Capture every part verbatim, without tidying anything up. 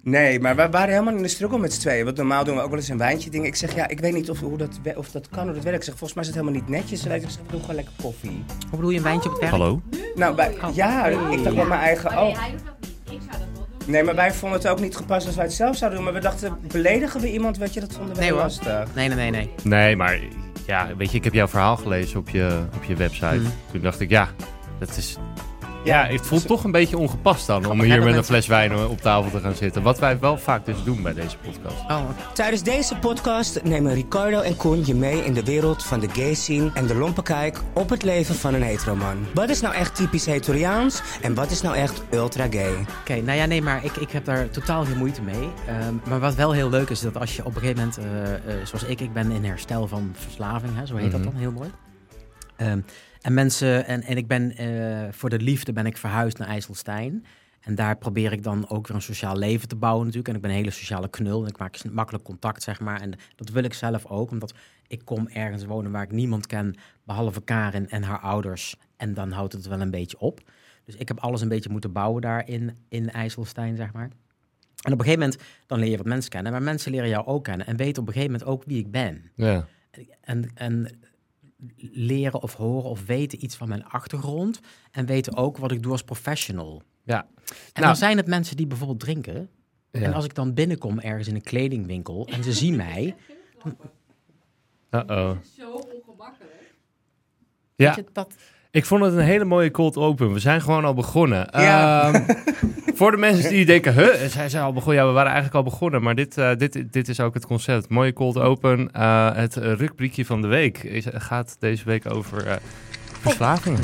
Nee, maar we waren helemaal in de struggle met z'n tweeën. Want normaal doen we ook wel eens een wijntje dingen. Ik zeg, ja, ik weet niet of, hoe dat, of dat kan, hoe dat werkt. Ik zeg, volgens mij is het helemaal niet netjes. Ik zeg, we doen gewoon lekker koffie. Hoe bedoel je een wijntje op het werk? Hallo? Nou, bij, Oh. ja, ik dacht bij mijn eigen... Maar nee, Oh. hij doet dat niet. Ik zou dat wel doen. Nee, maar wij vonden het ook niet gepast als wij het zelf zouden doen. Maar we dachten, beledigen we iemand, weet je, dat vonden wij Nee, hoor. lastig. Nee, nee, nee, nee. Nee, maar ja, weet je, ik heb jouw verhaal gelezen op je, op je website. Mm. Toen dacht ik, ja, dat is... Ja, het voelt toch een beetje ongepast dan om Grappig, hier hè, met dat een fles wijn op tafel te gaan zitten. Wat wij wel vaak dus doen bij deze podcast. Oh, Tijdens deze podcast nemen Ricardo en Koen je mee in de wereld van de gay scene en de lompe kijk op het leven van een heteroman. Wat is nou echt typisch hetoriaans en wat is nou echt ultra gay? Oké, okay, nou ja, nee, maar ik, ik heb daar totaal geen moeite mee. Um, maar wat wel heel leuk is, dat als je op een gegeven moment, uh, uh, zoals ik, ik ben in herstel van verslaving, hè, zo heet Mm-hmm. dat dan heel mooi. Um, en mensen, en, en ik ben uh, voor de liefde ben ik verhuisd naar IJsselstein. En daar probeer ik dan ook weer een sociaal leven te bouwen natuurlijk. En ik ben een hele sociale knul en ik maak makkelijk contact, zeg maar. En dat wil ik zelf ook, omdat ik kom ergens wonen waar ik niemand ken, behalve Karin en haar ouders. En dan houdt het wel een beetje op. Dus ik heb alles een beetje moeten bouwen daar in, in IJsselstein, zeg maar. En op een gegeven moment, dan leer je wat mensen kennen. Maar mensen leren jou ook kennen en weten op een gegeven moment ook wie ik ben. Ja. En, en leren of horen of weten iets van mijn achtergrond. En weten ook wat ik doe als professional. Ja. En Nou, dan zijn het mensen die bijvoorbeeld drinken. Ja. En als ik dan binnenkom ergens in een kledingwinkel en ze zien mij. Uh-oh. Zo ongemakkelijk. Ja, weet je, dat, ik vond het een hele mooie cold open. We zijn gewoon al begonnen. Ja. Ehm, voor de mensen die denken, huh, zij zijn al begonnen. Ja, we waren eigenlijk al begonnen. Maar dit, uh, dit, dit is ook het concept. Mooie cold open. Uh, het uh, rubriekje van de week is, gaat deze week over uh, verslavingen.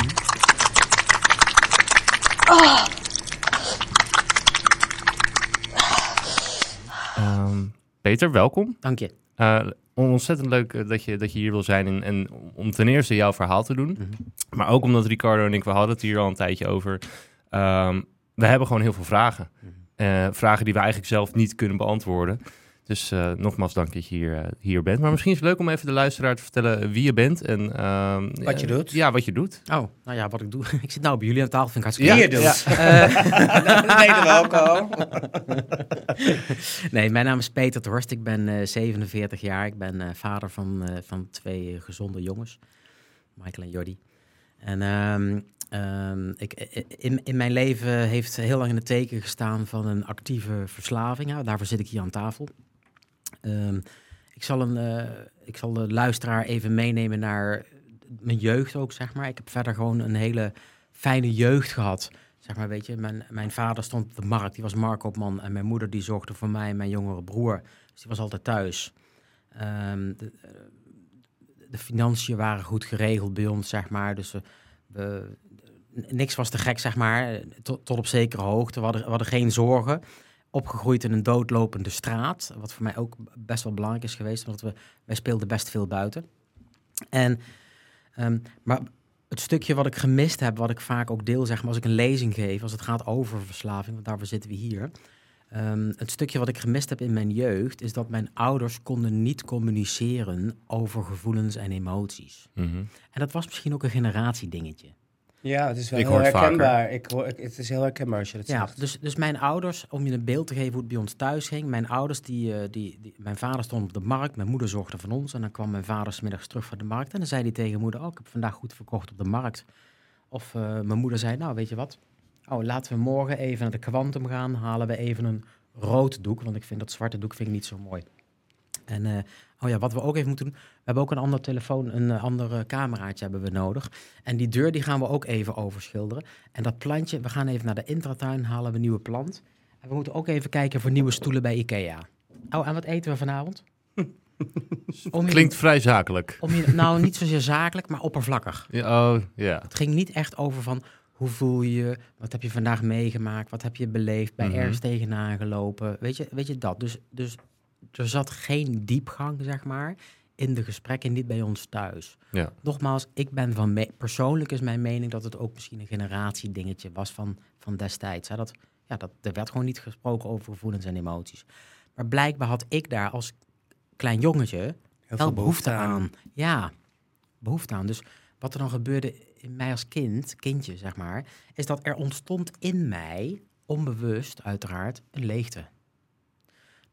Oh. Um, Peter, welkom. dank je. Uh, ontzettend leuk uh, dat je, dat je hier wil zijn en, en om ten eerste jouw verhaal te doen. Mm-hmm. Maar ook omdat Ricardo en ik, we hadden het hier al een tijdje over. Um, we hebben gewoon heel veel vragen. Uh, vragen die we eigenlijk zelf niet kunnen beantwoorden. Dus uh, nogmaals dank dat je hier, uh, hier bent. Maar misschien is het leuk om even de luisteraar te vertellen wie je bent. En, uh, Wat je doet. Ja, wat je doet. Oh, nou ja, wat ik doe. Ik zit nou bij jullie aan tafel, vind ik hartstikke Wie leuk. je doet. Ja. Uh, Nee, welkom. nee, mijn naam is Peter de Horst. Ik ben uh, zevenenveertig jaar. Ik ben uh, vader van, uh, van twee uh, gezonde jongens. Michael en Jordi. En um, um, ik, in, in mijn leven heeft heel lang in het teken gestaan van een actieve verslaving. Ja, daarvoor zit ik hier aan tafel. Um, ik, zal een, uh, ik zal de luisteraar even meenemen naar mijn jeugd ook, zeg maar. Ik heb verder gewoon een hele fijne jeugd gehad. Zeg maar, weet je, mijn, mijn vader stond op de markt, die was marktkoopman. En mijn moeder die zorgde voor mij en mijn jongere broer. Dus die was altijd thuis. Um, de, de financiën waren goed geregeld bij ons, zeg maar. Dus we, we, niks was te gek, zeg maar, tot, tot op zekere hoogte. We hadden, we hadden geen zorgen. Opgegroeid in een doodlopende straat, wat voor mij ook best wel belangrijk is geweest, want we, wij speelden best veel buiten. En, um, maar het stukje wat ik gemist heb, wat ik vaak ook deel, zeg maar, als ik een lezing geef, als het gaat over verslaving, want daarvoor zitten we hier. Um, het stukje wat ik gemist heb in mijn jeugd, is dat mijn ouders konden niet communiceren over gevoelens en emoties. Mm-hmm. En dat was misschien ook een generatiedingetje. Ja, het is wel Ik heel hoor het herkenbaar. Ik hoor, ik, het is heel herkenbaar als je dat Ja, zegt. dus, dus mijn ouders, om je een beeld te geven hoe het bij ons thuis ging. Mijn ouders, die, uh, die, die, mijn vader stond op de markt, mijn moeder zorgde van ons. En dan kwam mijn vader 's middags terug van de markt. En dan zei hij tegen moeder, oh, ik heb vandaag goed verkocht op de markt. Of uh, mijn moeder zei, nou, weet je wat? Oh, laten we morgen even naar de Quantum gaan. Halen we even een rood doek, want ik vind dat zwarte doek vind ik niet zo mooi. En uh, oh ja, wat we ook even moeten doen, we hebben ook een ander telefoon, een uh, ander uh, cameraatje hebben we nodig. En die deur die gaan we ook even overschilderen. En dat plantje, we gaan even naar de intratuin, halen we een nieuwe plant. En we moeten ook even kijken voor nieuwe stoelen bij Ikea. Oh, en wat eten we vanavond? Om je, Klinkt vrij zakelijk. om je, nou, niet zozeer zakelijk, maar oppervlakkig. Ja, oh, ja. Het ging niet echt over van, hoe voel je je? Wat heb je vandaag meegemaakt? Wat heb je beleefd? Bij Mm-hmm. ergens tegenaan gelopen? Weet je, weet je dat? Dus, dus er zat geen diepgang, zeg maar, in de gesprekken, niet bij ons thuis. Ja. Nogmaals, ik ben van me- persoonlijk is mijn mening dat het ook misschien een generatiedingetje was van, van destijds. Hè? Dat, ja, dat, er werd gewoon niet gesproken over gevoelens en emoties. Maar blijkbaar had ik daar als klein jongetje Heel wel veel behoefte aan. Ja, behoefte aan. Dus wat er dan gebeurde in mij als kind, kindje zeg maar, is dat er ontstond in mij, onbewust uiteraard, een leegte.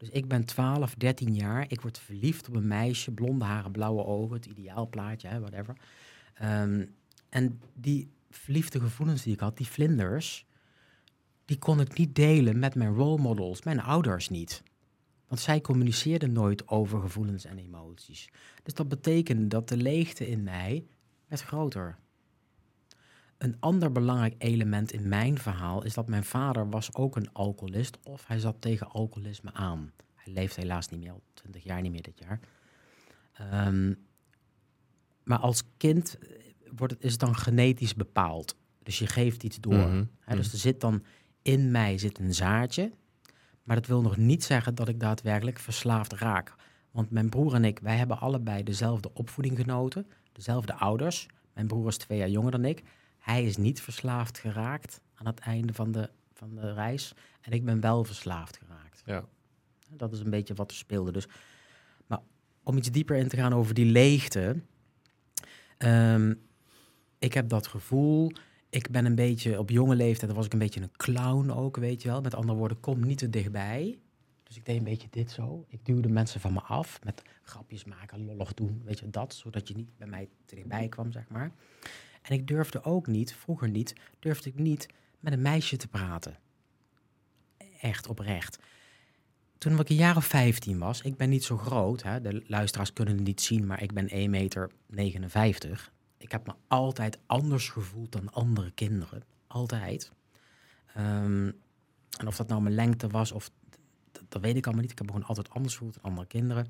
Dus ik ben twaalf, dertien jaar. Ik word verliefd op een meisje. Blonde haren, blauwe ogen. Het ideaalplaatje, hè, whatever. Um, en die verliefde gevoelens die ik had, die vlinders... die kon ik niet delen met mijn role models, mijn ouders niet. Want zij communiceerden nooit over gevoelens en emoties. Dus dat betekende dat de leegte in mij werd groter. Een ander belangrijk element in mijn verhaal is dat mijn vader was ook een alcoholist of hij zat tegen alcoholisme aan. Hij leeft helaas niet meer, al twintig jaar niet meer dit jaar. Um, maar als kind wordt het, is het dan genetisch bepaald. Dus je geeft iets door. Mm-hmm. Hè, dus er zit dan in mij zit een zaadje. Maar dat wil nog niet zeggen dat ik daadwerkelijk verslaafd raak. Want mijn broer en ik, wij hebben allebei dezelfde opvoeding genoten. Dezelfde ouders. Mijn broer is twee jaar jonger dan ik. Hij is niet verslaafd geraakt aan het einde van de, van de reis. En ik ben wel verslaafd geraakt. Ja. Dat is een beetje wat er speelde. Dus, maar om iets dieper in te gaan over die leegte. Um, ik heb dat gevoel. Ik ben een beetje, op jonge leeftijd was ik een beetje een clown ook, weet je wel. Met andere woorden, kom niet te dichtbij. Dus ik deed een beetje dit zo. Ik duwde mensen van me af met grapjes maken, lollig doen, weet je, dat. Zodat je niet bij mij te dichtbij kwam, zeg maar. En ik durfde ook niet, vroeger niet, durfde ik niet met een meisje te praten. Echt oprecht. Toen ik een jaar of vijftien was, ik ben niet zo groot, hè, de luisteraars kunnen het niet zien, maar ik ben één meter negenenvijftig. Ik heb me altijd anders gevoeld dan andere kinderen. Altijd. Um, en of dat nou mijn lengte was, of d- dat weet ik allemaal niet. Ik heb me gewoon altijd anders gevoeld dan andere kinderen.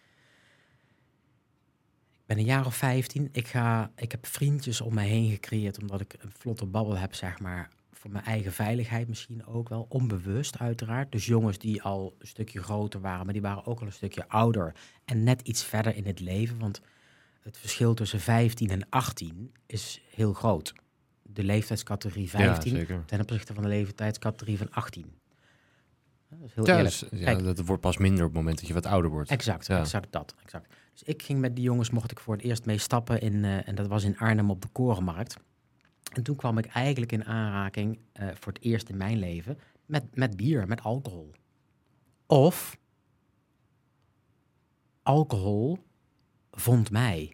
Ik ben een jaar of vijftien. Ik, ga, ik heb vriendjes om mij heen gecreëerd, omdat ik een vlotte babbel heb, zeg maar. Voor mijn eigen veiligheid misschien ook wel. Onbewust uiteraard. Dus jongens die al een stukje groter waren, maar die waren ook al een stukje ouder. En net iets verder in het leven, want het verschil tussen vijftien en achttien is heel groot. De leeftijdscategorie vijftien ja, ten opzichte van de leeftijdscategorie van achttien. Dat is heel ja, eerlijk. dus, ja, Kijk, dat wordt pas minder op het moment dat je wat ouder wordt. exact, ja. exact dat. Exact. Dus ik ging met die jongens, mocht ik voor het eerst mee stappen in, uh, en dat was in Arnhem op de Korenmarkt. En toen kwam ik eigenlijk in aanraking, uh, voor het eerst in mijn leven, met, met bier, met alcohol. Of alcohol vond mij.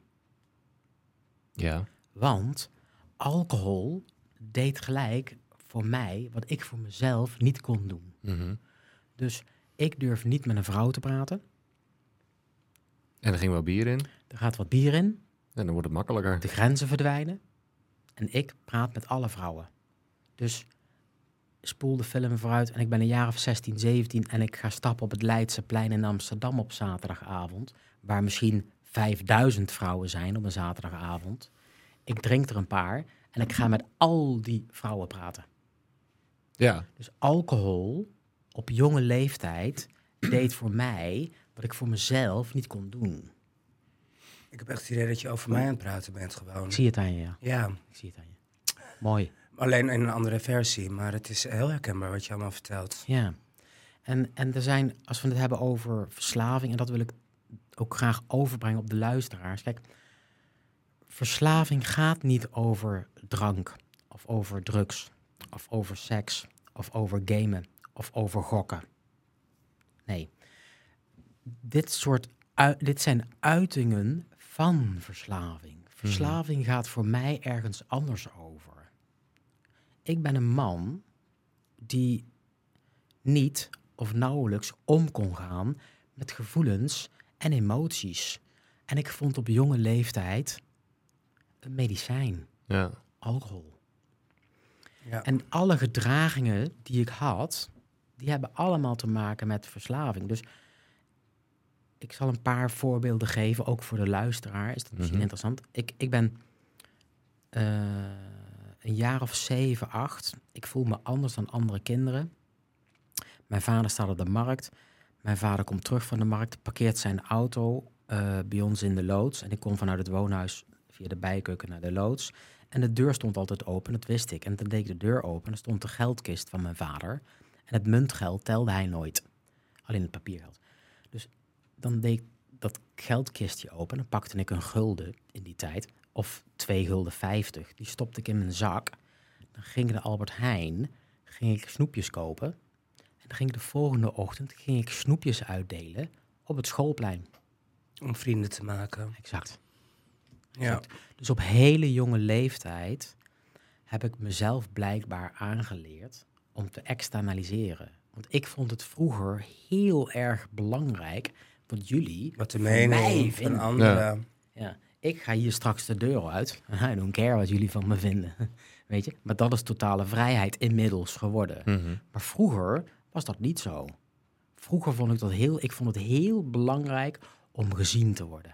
Ja. Want alcohol deed gelijk voor mij wat ik voor mezelf niet kon doen. Mm-hmm. Dus ik durf niet met een vrouw te praten. En er ging wel bier in. Er gaat wat bier in. En dan wordt het makkelijker. De grenzen verdwijnen. En ik praat met alle vrouwen. Dus spoel de film vooruit en ik ben een jaar of zestien, zeventien... en ik ga stappen op het Leidseplein in Amsterdam op zaterdagavond, waar misschien vijfduizend vrouwen zijn op een zaterdagavond. Ik drink er een paar en ik ga met al die vrouwen praten. Ja. Dus alcohol op jonge leeftijd deed voor mij wat ik voor mezelf niet kon doen. Ik heb echt het idee dat je over mij aan het praten bent gewoon. Ik zie het aan je, ja. Ja, Ik zie het aan je. Mooi. alleen in een andere versie, maar het is heel herkenbaar wat je allemaal vertelt. Ja. En, en er zijn, als we het hebben over verslaving, en dat wil ik ook graag overbrengen op de luisteraars. Kijk, verslaving gaat niet over drank, of over drugs, of over seks, of over gamen, of over gokken. Nee. Dit soort, ui- dit zijn uitingen van verslaving. Verslaving gaat voor mij ergens anders over. Ik ben een man die niet of nauwelijks om kon gaan met gevoelens en emoties. En ik vond op jonge leeftijd een medicijn, Ja. alcohol. Ja. En alle gedragingen die ik had, die hebben allemaal te maken met verslaving. Dus ik zal een paar voorbeelden geven, ook voor de luisteraar. Is dat misschien Mhm. interessant? Ik, ik ben uh, een jaar of zeven, acht. Ik voel me anders dan andere kinderen. Mijn vader staat op de markt. Mijn vader komt terug van de markt, parkeert zijn auto uh, bij ons in de loods. En ik kom vanuit het woonhuis via de bijkeuken naar de loods. En de deur stond altijd open, dat wist ik. En toen deed ik de deur open en er stond de geldkist van mijn vader. En het muntgeld telde hij nooit. Alleen het papiergeld. Dus dan deed ik dat geldkistje open en dan pakte ik een gulden in die tijd. Of twee gulden vijftig. Die stopte ik in mijn zak. Dan ging ik naar Albert Heijn, ging ik snoepjes kopen. En dan ging ik de volgende ochtend ging ik snoepjes uitdelen op het schoolplein. Om vrienden te maken. Exact. Ja. exact. Dus op hele jonge leeftijd heb ik mezelf blijkbaar aangeleerd om te externaliseren. Want ik vond het vroeger heel erg belangrijk wat jullie Wat de van mij mening van vinden. anderen. Ja, ik ga hier straks de deur uit. I don't care wat jullie van me vinden. Weet je? Maar dat is totale vrijheid inmiddels geworden. Mhm. Maar vroeger was dat niet zo. Vroeger vond ik dat heel, ik vond het heel belangrijk om gezien te worden.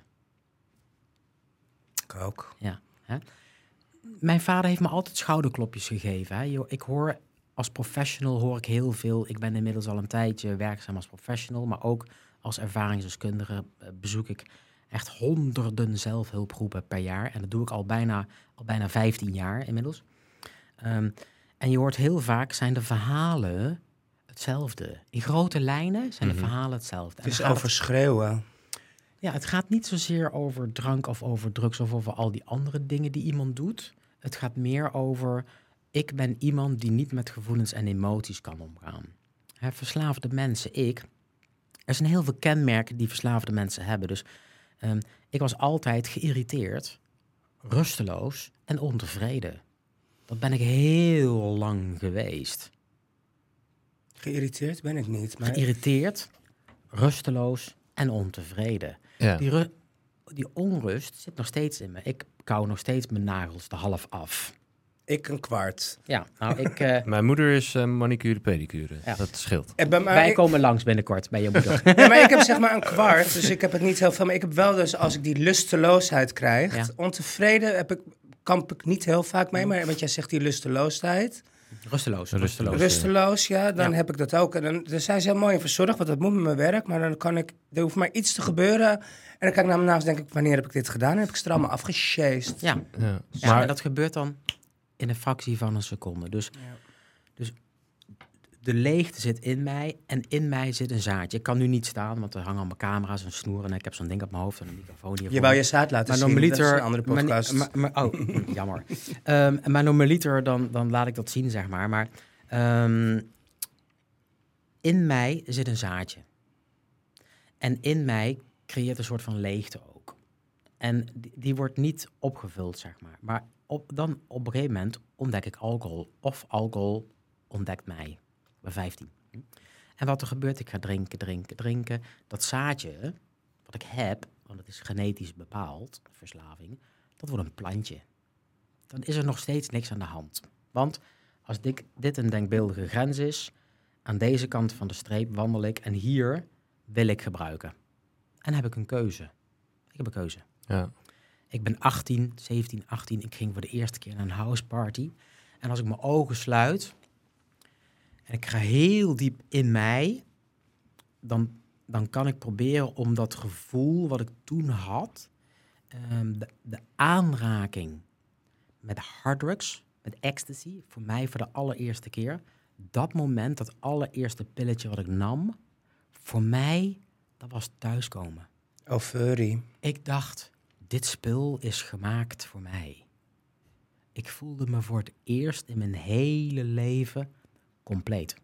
Ik ook. Ja, hè? Mijn vader heeft me altijd schouderklopjes gegeven. Hè? Yo, ik hoor als professional hoor ik heel veel. Ik ben inmiddels al een tijdje werkzaam als professional, maar ook als ervaringsdeskundige eh, bezoek ik echt honderden zelfhulpgroepen per jaar. En dat doe ik al bijna, al bijna vijftien jaar inmiddels. Um, en je hoort heel vaak zijn de verhalen hetzelfde. In grote lijnen zijn de Mhm. verhalen hetzelfde. Het En is dan gaat over schreeuwen. ja, het gaat niet zozeer over drank of over drugs of over al die andere dingen die iemand doet. Het gaat meer over, ik ben iemand die niet met gevoelens en emoties kan omgaan. Hè, verslaafde mensen, ik. Er zijn heel veel kenmerken die verslaafde mensen hebben. Dus um, ik was altijd geïrriteerd, rusteloos en ontevreden. Dat ben ik heel lang geweest. Geïrriteerd ben ik niet. Maar Geïrriteerd, rusteloos en ontevreden. Ja. Die, ru- die onrust zit nog steeds in me. Ik kauw nog steeds mijn nagels de half af. ik een kwart. Ja, nou, ik, uh, Mijn moeder is uh, manicure pedicure. Ja. Dat scheelt. En bij mij, wij ik, komen langs binnenkort bij je moeder. ja, maar ik heb zeg maar een kwart, dus ik heb het niet heel veel. Maar ik heb wel dus, als ik die lusteloosheid krijg, Ja. ontevreden heb ik, kamp ik niet heel vaak mee. Maar wat jij zegt, die lusteloosheid, Rusteloos, Rusteloos. rusteloos. rusteloos, ja, dan Ja. heb ik dat ook. En dan, dan zijn ze heel mooi in verzorgd, want dat moet met mijn werk. Maar dan kan ik, er hoeft maar iets te gebeuren. En dan kijk ik naar me naast en denk ik, wanneer heb ik dit gedaan? En heb ik ze er allemaal afgesjeest. Ja, Ja. ja Maar en dat gebeurt dan in een fractie van een seconde. Dus, Ja. dus de leegte zit in mij en in mij zit een zaadje. Ik kan nu niet staan, want er hangen allemaal camera's en snoeren. En ik heb zo'n ding op mijn hoofd en een microfoon hier. Je wou je zaad laten maar zien, dat is normaliter, een andere podcast. Maar, maar, maar, oh, jammer. um, maar normaliter dan, dan laat ik dat zien, zeg maar. Maar um, in mij zit een zaadje. En in mij creëert een soort van leegte ook. En die, die wordt niet opgevuld, zeg maar. Maar op, dan op een gegeven moment ontdek ik alcohol. Of alcohol ontdekt mij. Ik ben vijftien. En wat er gebeurt, ik ga drinken, drinken, drinken. Dat zaadje, wat ik heb, want het is genetisch bepaald, verslaving, dat wordt een plantje. Dan is er nog steeds niks aan de hand. Want als dit, dit een denkbeeldige grens is, aan deze kant van de streep wandel ik en hier wil ik gebruiken. En heb ik een keuze. Ik heb een keuze. ja. Ik ben achttien, zeventien, achttien. Ik ging voor de eerste keer naar een houseparty. En als ik mijn ogen sluit en ik ga heel diep in mij, dan, dan kan ik proberen om dat gevoel wat ik toen had, um, de, de aanraking met harddrugs, met ecstasy, voor mij voor de allereerste keer, dat moment, dat allereerste pilletje wat ik nam, voor mij, dat was thuiskomen. Oh, furry. Ik dacht, dit spul is gemaakt voor mij. Ik voelde me voor het eerst in mijn hele leven compleet.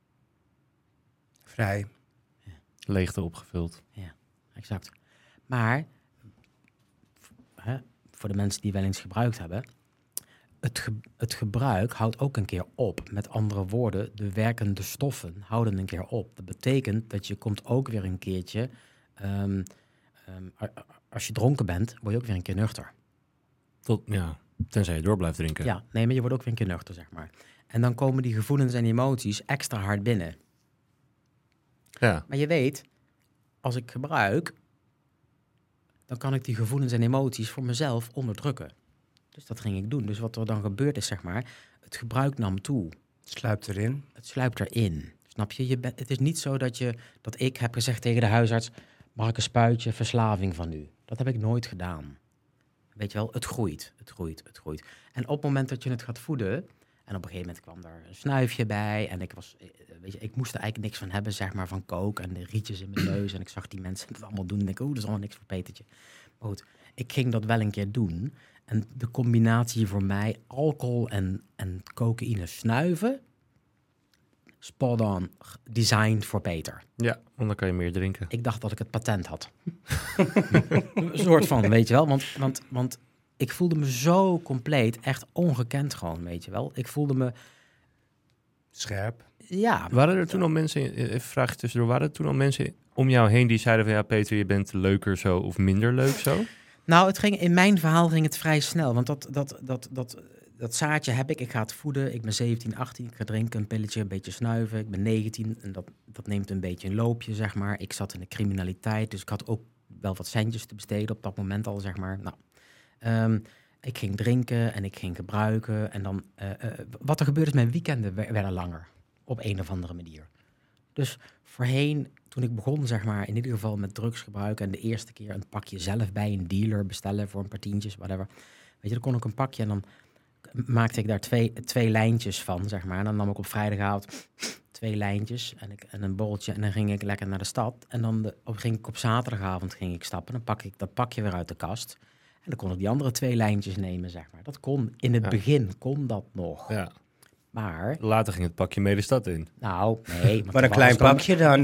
Vrij. Leegte opgevuld. Ja, exact. Maar, hè, voor de mensen die wel eens gebruikt hebben, het, ge- het gebruik houdt ook een keer op. Met andere woorden, de werkende stoffen houden een keer op. Dat betekent dat je komt ook weer een keertje, um, um, a- a- als je dronken bent, word je ook weer een keer nuchter. Tot, ja, tenzij je door blijft drinken. Ja, nee, maar je wordt ook weer een keer nuchter, zeg maar. En dan komen die gevoelens en emoties extra hard binnen. Ja. Maar je weet, als ik gebruik, dan kan ik die gevoelens en emoties voor mezelf onderdrukken. Dus dat ging ik doen. Dus wat er dan gebeurt is, zeg maar, het gebruik nam toe. Sluipt erin. Het sluipt erin. Snap je? je bent, het is niet zo dat, je, dat ik heb gezegd tegen de huisarts, mag ik een spuitje verslaving van u? Dat heb ik nooit gedaan. Weet je wel, het groeit, het groeit, het groeit. En op het moment dat je het gaat voeden, en op een gegeven moment kwam er een snuifje bij, en ik was, weet je, ik moest er eigenlijk niks van hebben, zeg maar, van kook en de rietjes in mijn neus, en ik zag die mensen het allemaal doen, en ik dacht, oeh, dat is allemaal niks voor Petertje. Maar goed, ik ging dat wel een keer doen, en de combinatie voor mij, alcohol en, en cocaïne snuiven, spot on, designed voor Peter. Ja, want dan kan je meer drinken. Ik dacht dat ik het patent had. Een soort van, weet je wel. Want, want, want ik voelde me zo compleet, echt ongekend gewoon, weet je wel. Ik voelde me... Scherp. Ja. Waren er toen al mensen, even vraag je tussendoor, waren er toen al mensen om jou heen die zeiden van ja, Peter, je bent leuker zo of minder leuk zo? Nou, het ging, in mijn verhaal ging het vrij snel. Want dat, dat, dat, dat, dat zaadje heb ik. Ik ga het voeden. Ik ben zeventien, achttien. Ik ga drinken, een pilletje, een beetje snuiven. Ik ben negentien en dat, dat neemt een beetje een loopje, zeg maar. Ik zat in de criminaliteit, dus ik had ook wel wat centjes te besteden op dat moment al, zeg maar. Nou, um, ik ging drinken en ik ging gebruiken. En dan, uh, uh, wat er gebeurde is, mijn weekenden werden langer. Op een of andere manier. Dus voorheen, toen ik begon, zeg maar, in ieder geval met drugs gebruiken en de eerste keer een pakje zelf bij een dealer bestellen voor een paar tientjes, whatever. Weet je, dan kon ik een pakje en dan maakte ik daar twee, twee lijntjes van, zeg maar. En dan nam ik op vrijdagavond twee lijntjes en, ik, en een borreltje en dan ging ik lekker naar de stad. En dan de, op, ging ik op zaterdagavond ging ik stappen. Dan pak ik dat pakje weer uit de kast. En dan kon ik die andere twee lijntjes nemen, zeg maar. Dat kon, in het ja. begin kon dat nog. Ja. Maar... Later ging het pakje mee de stad in. Nou, nee. Maar een klein dan, pakje dan.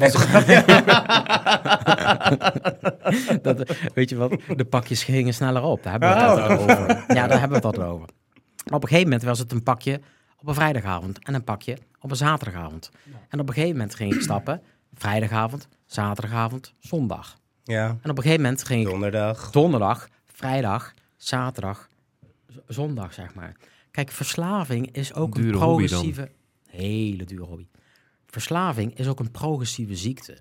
dat, weet je wat? De pakjes gingen sneller op. Daar hebben we het Oh. altijd over. Ja, daar hebben we het altijd over. Maar op een gegeven moment was het een pakje op een vrijdagavond en een pakje op een zaterdagavond. En op een gegeven moment ging ik stappen. Vrijdagavond, zaterdagavond, zondag. Ja, En op een gegeven moment ging ik donderdag. donderdag, vrijdag, zaterdag, z- zondag, zeg maar. Kijk, verslaving is ook een Dure hobby dan. progressieve... Hele dure hobby. Verslaving is ook een progressieve ziekte.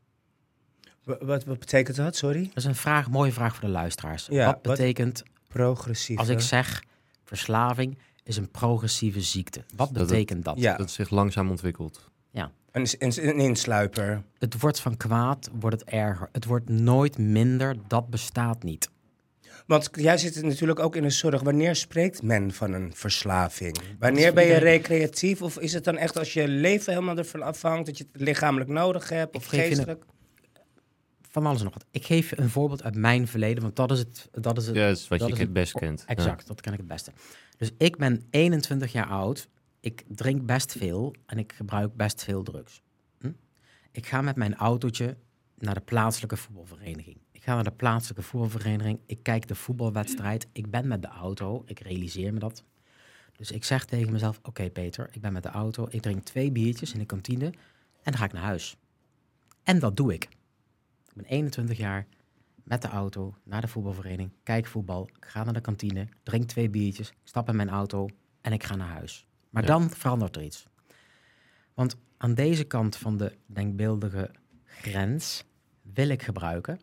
Wat, wat, wat betekent dat, sorry? Dat is een vraag, mooie vraag voor de luisteraars. Ja, wat wat- betekent, Progressief. als ik zeg, verslaving is een progressieve ziekte. Wat Dat het- betekent dat? Ja, Dat zich langzaam ontwikkelt. een, een, een insluiper. Het wordt van kwaad, wordt het erger. Het wordt nooit minder, dat bestaat niet. Want jij zit natuurlijk ook in de zorg. Wanneer spreekt men van een verslaving? Wanneer ben je recreatief? Of is het dan echt als je leven helemaal ervan afhangt... dat je het lichamelijk nodig hebt of Ik geef je geestelijk? Van alles en nog wat. Ik geef je een voorbeeld uit mijn verleden, want dat is het... Dat is het Ja, dat is wat dat je is het best kent. Exact, dat ken ik het beste. Dus ik ben eenentwintig jaar oud. Ik drink best veel en ik gebruik best veel drugs. Hm? Ik ga met mijn autootje naar de plaatselijke voetbalvereniging. Ik ga naar de plaatselijke voetbalvereniging. Ik kijk de voetbalwedstrijd. Ik ben met de auto. Ik realiseer me dat. Dus ik zeg tegen mezelf, oké okay, Peter, ik ben met de auto. Ik drink twee biertjes in de kantine en dan ga ik naar huis. En dat doe ik. Ik ben eenentwintig jaar, met de auto naar de voetbalvereniging, kijk voetbal, ik ga naar de kantine, drink twee biertjes, stap in mijn auto en ik ga naar huis. Maar Ja. dan verandert er iets. Want aan deze kant van de denkbeeldige grens wil ik gebruiken.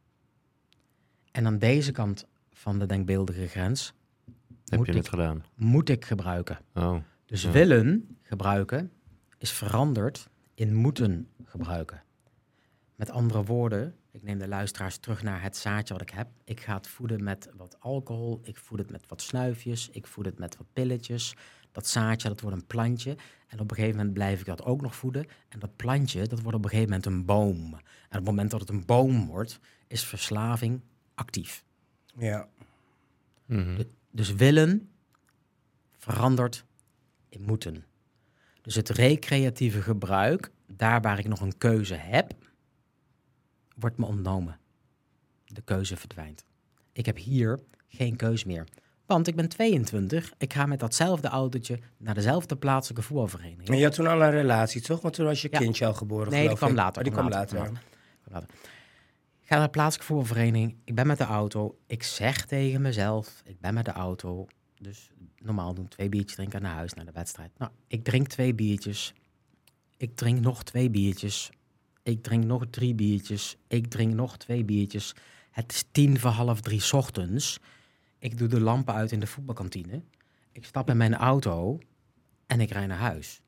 En aan deze kant van de denkbeeldige grens Heb moet je ik, het gedaan? moet ik gebruiken. Oh. Dus Ja. willen gebruiken is veranderd in moeten gebruiken. Met andere woorden, ik neem de luisteraars terug naar het zaadje wat ik heb. Ik ga het voeden met wat alcohol, ik voed het met wat snuifjes, ik voed het met wat pilletjes. Dat zaadje, dat wordt een plantje. En op een gegeven moment blijf ik dat ook nog voeden. En dat plantje, dat wordt op een gegeven moment een boom. En op het moment dat het een boom wordt, is verslaving actief. Ja. Mhm. De- Dus willen verandert in moeten. Dus het recreatieve gebruik, daar waar ik nog een keuze heb, wordt me ontnomen. De keuze verdwijnt. Ik heb hier geen keus meer. Want ik ben tweeëntwintig, ik ga met datzelfde autootje naar dezelfde plaatselijke voetbalvereniging. En je had toen al een relatie, toch? Want toen was je Ja. kindje al geboren, Nee, die geloof kwam ik. later, Oh, die kwam kwam later, later. kwam later. Ik ga naar de plaatselijke voetbalvereniging, ik ben met de auto, ik zeg tegen mezelf, ik ben met de auto, dus normaal doen twee biertjes drinken naar huis, naar de wedstrijd. Nou, ik drink twee biertjes, ik drink nog twee biertjes, ik drink nog drie biertjes, ik drink nog twee biertjes. Het is tien voor half drie 's ochtends. Ik doe de lampen uit in de voetbalkantine. Ik stap in mijn auto en ik rijd naar huis.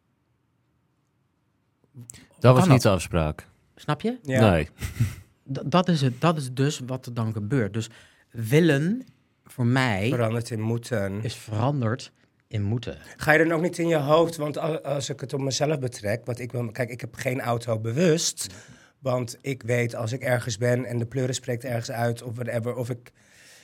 Dat was kan niet de afspraak. Snap je? Ja. Nee. D- dat, is het, dat is dus wat er dan gebeurt. Dus willen voor mij Veranderd in moeten. is veranderd in moeten. Ga je dan ook niet in je hoofd, want a- als ik het op mezelf betrek, want ik wil, kijk, ik heb geen auto bewust, want ik weet als ik ergens ben en de pleuren spreekt ergens uit of whatever, of ik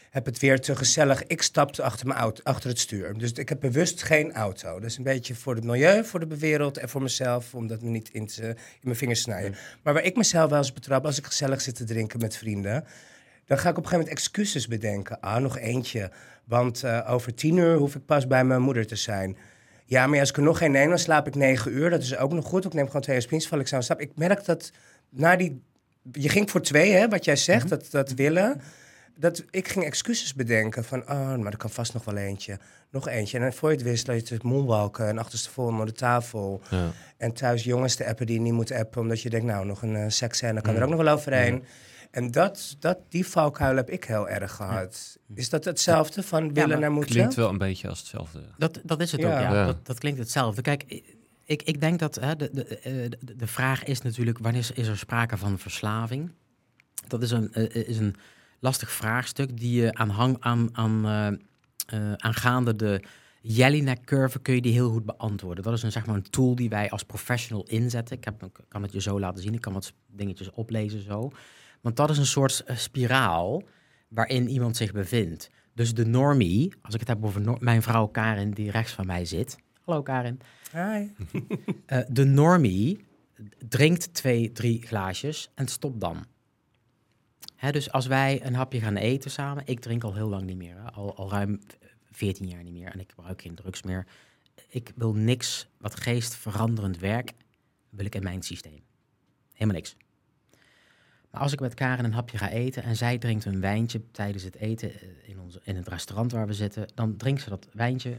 heb het weer te gezellig. Ik stapte achter, mijn auto, achter het stuur. Dus ik heb bewust geen auto. Dus een beetje voor het milieu, voor de wereld en voor mezelf. Om dat me niet in, te, in mijn vingers snijden. Mm. Maar waar ik mezelf wel eens betrap, als ik gezellig zit te drinken met vrienden... dan ga ik op een gegeven moment excuses bedenken. Ah, nog eentje. Want uh, over tien uur hoef ik pas bij mijn moeder te zijn. Ja, maar als ik er nog geen neem, dan slaap ik negen uur. Dat is ook nog goed. Ik neem gewoon twee aspirins, val ik zo aan slaap. Ik merk dat na die... Je ging voor twee, hè, wat jij zegt, mm-hmm. dat, dat willen... Dat, ik ging excuses bedenken van, oh, maar er kan vast nog wel eentje. Nog eentje. En dan voor je het wist, laat je het moonwalken en achterstevoren onder de tafel. Ja. En thuis jongens te appen die je niet moet appen, omdat je denkt, nou, nog een uh, seksscène kan mm. er ook nog wel overheen. Mm. En dat, dat, die valkuil heb ik heel erg gehad. Ja. Is dat hetzelfde van willen ja, naar moeten? Klinkt wel een beetje als hetzelfde. Dat, dat is het ja. ook, ja. ja. Dat, dat klinkt hetzelfde. Kijk, ik, ik denk dat hè, de, de, de, de vraag is natuurlijk, wanneer is, is er sprake van verslaving? Dat is een... Uh, is een lastig vraagstuk die je aan hang aan, aan uh, uh, aangaande de Jelinek-curve kun je die heel goed beantwoorden. Dat is een, zeg maar, een tool die wij als professional inzetten. Ik, heb, ik kan het je zo laten zien. Ik kan wat dingetjes oplezen zo. Want dat is een soort uh, spiraal waarin iemand zich bevindt. Dus de normie, als ik het heb over no- mijn vrouw Karin die rechts van mij zit. Hallo Karin. Hi. uh, de normie drinkt twee, drie glaasjes en stopt dan. He, dus als wij een hapje gaan eten samen... Ik drink al heel lang niet meer. Hè? Al, al ruim veertien jaar niet meer. En ik gebruik geen drugs meer. Ik wil niks wat geestveranderend werk... wil ik in mijn systeem. Helemaal niks. Maar als ik met Karen een hapje ga eten... en zij drinkt een wijntje tijdens het eten... in, onze, in het restaurant waar we zitten... dan drinkt ze dat wijntje...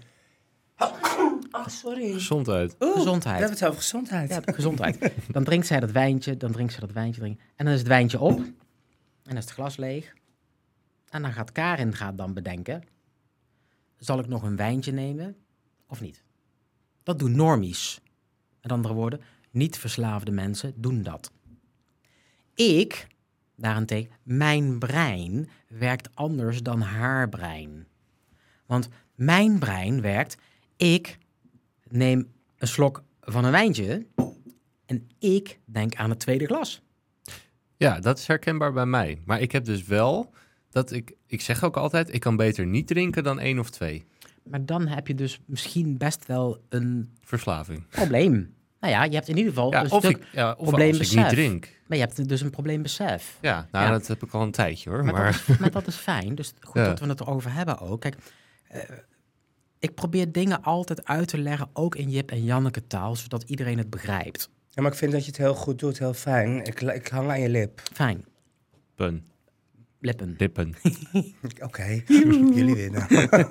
Oh, sorry. Gezondheid. Oeh, gezondheid. We hebben het over gezondheid. Ja, gezondheid. Dan drinkt zij dat wijntje... dan drinkt ze dat wijntje... Drinkt, en dan is het wijntje op... En dan is het glas leeg. En dan gaat Karin gaat dan bedenken... zal ik nog een wijntje nemen of niet? Dat doen normies. Met andere woorden, niet verslaafde mensen doen dat. Ik, daarentegen, mijn brein werkt anders dan haar brein. Want mijn brein werkt... ik neem een slok van een wijntje... en ik denk aan het tweede glas. Ja, dat is herkenbaar bij mij. Maar ik heb dus wel dat ik... Ik zeg ook altijd, ik kan beter niet drinken dan één of twee. Maar dan heb je dus misschien best wel een... Verslaving. Probleem. Nou ja, je hebt in ieder geval ja, een of stuk ik, ja, of probleembesef. als ik niet drink. Maar je hebt dus een probleembesef. Ja, nou ja. dat heb ik al een tijdje hoor. Maar, maar... Dat, is, maar dat is fijn. Dus goed ja. dat we het erover hebben ook. Kijk, uh, ik probeer dingen altijd uit te leggen, ook in Jip en Janneke taal, zodat iedereen het begrijpt. Ja, maar ik vind dat je het heel goed doet, heel fijn. Ik, ik hang aan je lip. Fijn. Pun. Lippen. Lippen. Oké, okay. Jullie winnen.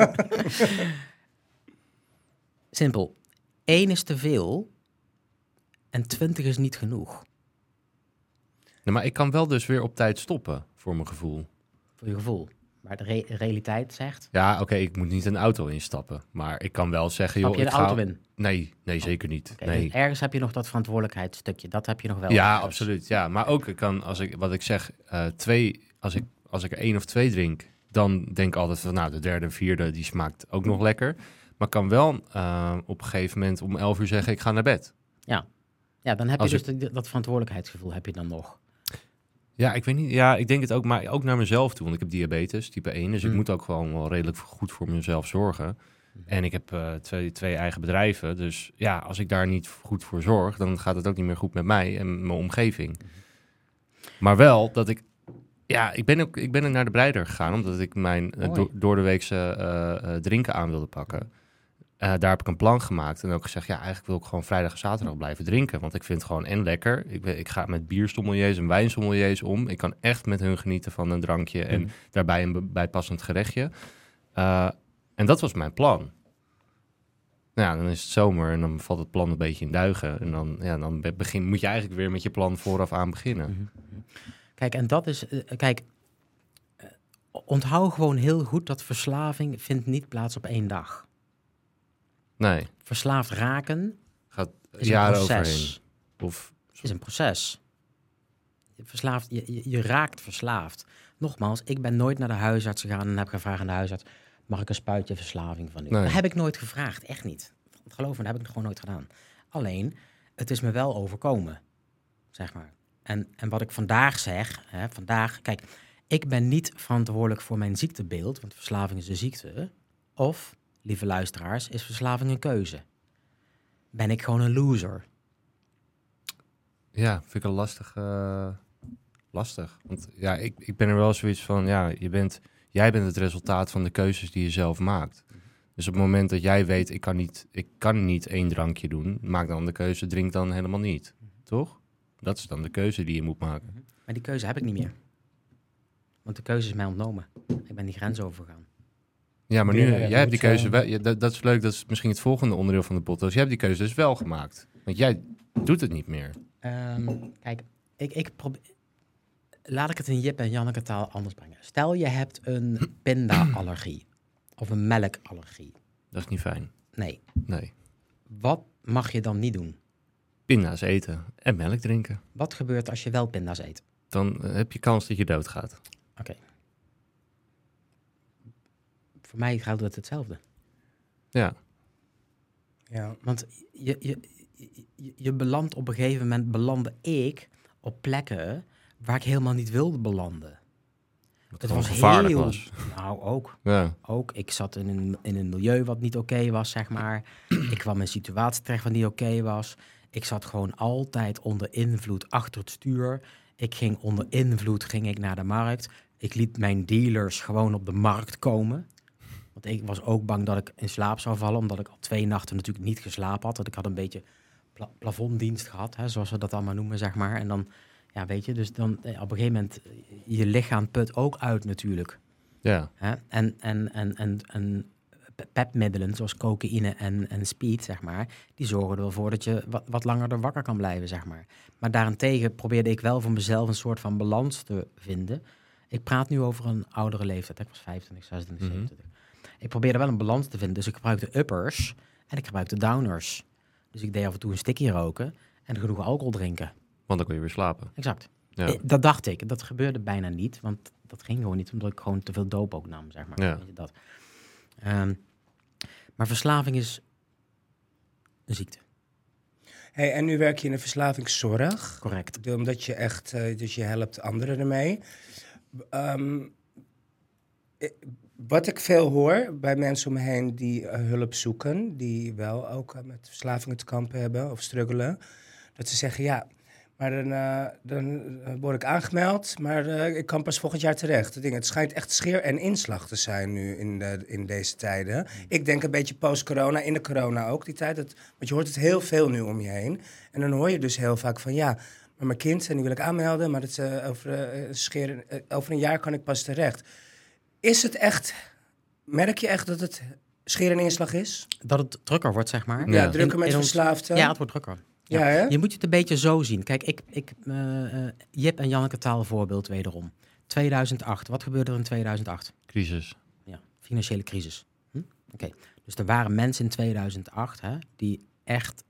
Simpel. Eén is te veel en twintig is niet genoeg. Nee, maar ik kan wel dus weer op tijd stoppen, voor mijn gevoel. Voor je gevoel. Maar de re- realiteit zegt... Ja, oké, okay, ik moet niet een auto instappen. Maar ik kan wel zeggen... Stap joh, je de ik auto ga... in? Nee, nee, zeker niet. Okay, nee. Dus ergens heb je nog dat verantwoordelijkheidsstukje. Dat heb je nog wel. Ja, absoluut. Ja, maar ook ik kan, als ik, wat ik zeg, uh, twee, als ik, als ik er één of twee drink, dan denk ik altijd van, nou, de derde en vierde, die smaakt ook nog lekker. Maar ik kan wel uh, op een gegeven moment om elf uur zeggen, ik ga naar bed. Ja, ja dan heb als je dus ik... de, dat verantwoordelijkheidsgevoel heb je dan nog. Ja, ik weet niet. Ja, ik denk het ook, maar ook naar mezelf toe. Want ik heb diabetes, type één. Dus mm. ik moet ook gewoon wel redelijk goed voor mezelf zorgen. Mm. En ik heb uh, twee, twee eigen bedrijven. Dus ja, als ik daar niet goed voor zorg, dan gaat het ook niet meer goed met mij en mijn omgeving. Mm. Maar wel dat ik... Ja, ik ben ook ik ben naar de breider gegaan, omdat ik mijn uh, do- door de weekse uh, uh, drinken aan wilde pakken. Uh, daar heb ik een plan gemaakt en ook gezegd, ja, eigenlijk wil ik gewoon vrijdag en zaterdag blijven drinken. Want ik vind het gewoon en lekker. Ik, ik ga met biersommeliers en wijnsommeliers om. Ik kan echt met hun genieten van een drankje en mm. daarbij een bijpassend gerechtje. Uh, en dat was mijn plan. Nou ja, dan is het zomer en dan valt het plan een beetje in duigen. En dan, ja, dan begin, moet je eigenlijk weer met je plan vooraf aan beginnen. Mm-hmm. Kijk, en dat is... Uh, kijk, uh, onthoud gewoon heel goed dat verslaving vindt niet plaats op één dag. Nee. Verslaafd raken gaat is jaren een proces. overheen. Of... is een proces. Verslaafd, je, je, je raakt verslaafd. Nogmaals, ik ben nooit naar de huisarts gegaan en heb gevraagd aan de huisarts, mag ik een spuitje verslaving van u? Nee. Dat heb ik nooit gevraagd, echt niet. Geloof me, dat heb ik gewoon nooit gedaan. Alleen, het is me wel overkomen, zeg maar. En, en wat ik vandaag zeg, hè, vandaag, kijk, ik ben niet verantwoordelijk voor mijn ziektebeeld, want verslaving is een ziekte. Of, lieve luisteraars, is verslaving een keuze? Ben ik gewoon een loser? Ja, vind ik een lastig. Uh, lastig. Want ja, ik, ik ben er wel zoiets van, ja, je bent, jij bent het resultaat van de keuzes die je zelf maakt. Dus op het moment dat jij weet, ik kan niet, ik kan niet één drankje doen, maak dan de keuze, drink dan helemaal niet. Toch? Dat is dan de keuze die je moet maken. Maar die keuze heb ik niet meer. Want de keuze is mij ontnomen. Ik ben die grens overgegaan. Ja, maar nu, Ja, ja, jij hebt die dat, keuze uh, wel, ja, dat, dat is leuk, dat is misschien het volgende onderdeel van de podcast. Jij hebt die keuze dus wel gemaakt. Want jij doet het niet meer. Um, kijk, ik, ik probeer... Laat ik het in Jip en Janneke taal anders brengen. Stel, je hebt een pinda-allergie. Of een melkallergie. Dat is niet fijn. Nee. Nee. Wat mag je dan niet doen? Pinda's eten en melk drinken. Wat gebeurt als je wel pinda's eet? Dan uh, heb je kans dat je doodgaat. Oké. Okay. Voor mij geldt het hetzelfde. Ja. Ja. Want je, je, je, je belandt op een gegeven moment, belandde ik op plekken waar ik helemaal niet wilde belanden. Wat het was was gevaarlijk heel, was. Nou, ook. Ja. ook. Ik zat in een, in een milieu wat niet oké okay was, zeg maar. Ik kwam in een situatie terecht wat niet oké okay was. Ik zat gewoon altijd onder invloed achter het stuur. Ik ging onder invloed ging ik naar de markt. Ik liet mijn dealers gewoon op de markt komen. Want ik was ook bang dat ik in slaap zou vallen, omdat ik al twee nachten natuurlijk niet geslapen had. Want ik had een beetje pla- plafonddienst gehad, hè, zoals we dat allemaal noemen, zeg maar. En dan, ja, weet je, dus dan eh, op een gegeven moment, je lichaam put ook uit natuurlijk. Ja. Hè? En, en, en, en, en pepmiddelen, zoals cocaïne en, en speed, zeg maar, die zorgen ervoor dat je wat, wat langer er wakker kan blijven, zeg maar. Maar daarentegen probeerde ik wel voor mezelf een soort van balans te vinden. Ik praat nu over een oudere leeftijd. Ik was vijfentwintig, zesentwintig, Mm-hmm. zevenentwintig. Ik probeerde wel een balans te vinden. Dus ik gebruikte uppers en ik gebruikte downers. Dus ik deed af en toe een stickje roken en genoeg alcohol drinken. Want dan kun je weer slapen. Exact. Ja. Eh, Dat dacht ik. Dat gebeurde bijna niet, want dat ging gewoon niet, omdat ik gewoon te veel doop ook nam, zeg maar. Ja. Weet je, dat. Um, maar verslaving is een ziekte. Hey, en nu werk je in de verslavingszorg. Correct. De- Omdat je echt, uh, dus je helpt anderen ermee. Um, eh, wat ik veel hoor bij mensen om me heen die uh, hulp zoeken, die wel ook uh, met verslavingen te kampen hebben of struggelen, dat ze zeggen, ja, maar dan, uh, dan uh, word ik aangemeld, maar uh, ik kan pas volgend jaar terecht. Dat ding, het schijnt echt scheer en inslag te zijn nu in, de, in deze tijden. Mm. Ik denk een beetje post-corona, in de corona ook, die tijd. Dat, want je hoort het heel veel nu om je heen. En dan hoor je dus heel vaak van, ja, maar mijn kind, en die wil ik aanmelden, maar dat, uh, over, uh, scheer, uh, over een jaar kan ik pas terecht. Is het echt, merk je echt dat het scheer en inslag is? Dat het drukker wordt, zeg maar. Ja, Ja. drukker met In- in ons- verslaafden? Ja, het wordt drukker. Ja. Ja, hè? Je moet het een beetje zo zien. Kijk, ik, ik, uh, uh, Jip en Janneke taal voorbeeld wederom. tweeduizend acht. Wat gebeurde er in tweeduizend acht? Crisis. Ja, financiële crisis. Hm? Oké. Okay. Dus er waren mensen in tweeduizend acht hè, die echt...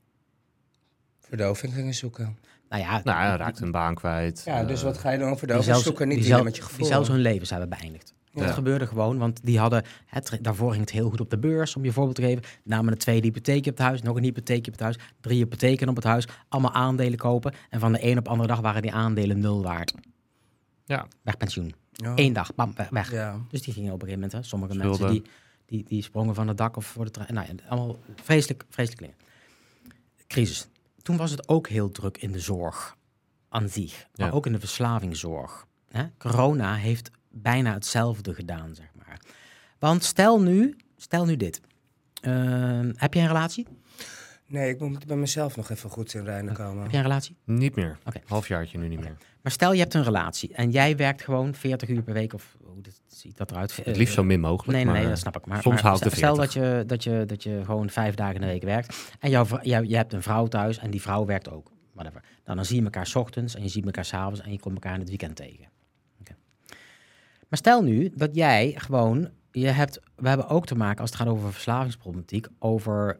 Verdoving gingen zoeken. Nou ja, Nou, hij raakt een baan kwijt. Ja, Uh, dus wat ga je dan die verdoving zelfs, zoeken? Niet die dealen zelf- met je gevoel. die zelfs hun levens hebben beëindigd. Ja. Dat gebeurde gewoon, want die hadden... Het, daarvoor ging het heel goed op de beurs, om je een voorbeeld te geven. Namen een tweede hypotheekje op het huis, nog een hypotheekje op het huis, drie hypotheken op het huis, allemaal aandelen kopen. En van de een op de andere dag waren die aandelen nul waard. Ja. Weg pensioen. Ja. Eén dag, bam, weg. weg. Ja. Dus die gingen op een gegeven moment, hè, sommige Schulden. mensen die, die, die sprongen van het dak of voor de trein. Nou ja, allemaal vreselijk, vreselijk dingen. Crisis. Toen was het ook heel druk in de zorg aan zich, maar Ja. ook in de verslavingszorg. Hè? Corona heeft bijna hetzelfde gedaan, zeg maar. Want stel nu, stel nu dit. Uh, heb je een relatie? Nee, ik moet bij mezelf nog even goed in reinen komen. Heb jij een relatie? Niet meer. Oké. Halfjaartje nu niet meer. Maar stel je hebt een relatie en jij werkt gewoon veertig uur per week of hoe dit, ziet dat eruit? Het liefst zo min mogelijk. Nee, nee, nee, maar, dat snap ik. Maar, soms maar haal ik de stel dat veertig. je, dat, je, dat je gewoon vijf dagen in de week werkt en jouw, vrou- jou, je hebt een vrouw thuis en die vrouw werkt ook. Whatever. Nou, dan zie je elkaar 's ochtends en je ziet elkaar 's avonds en je komt elkaar in het weekend tegen. Okay. Maar stel nu dat jij gewoon, je hebt, we hebben ook te maken als het gaat over verslavingsproblematiek, over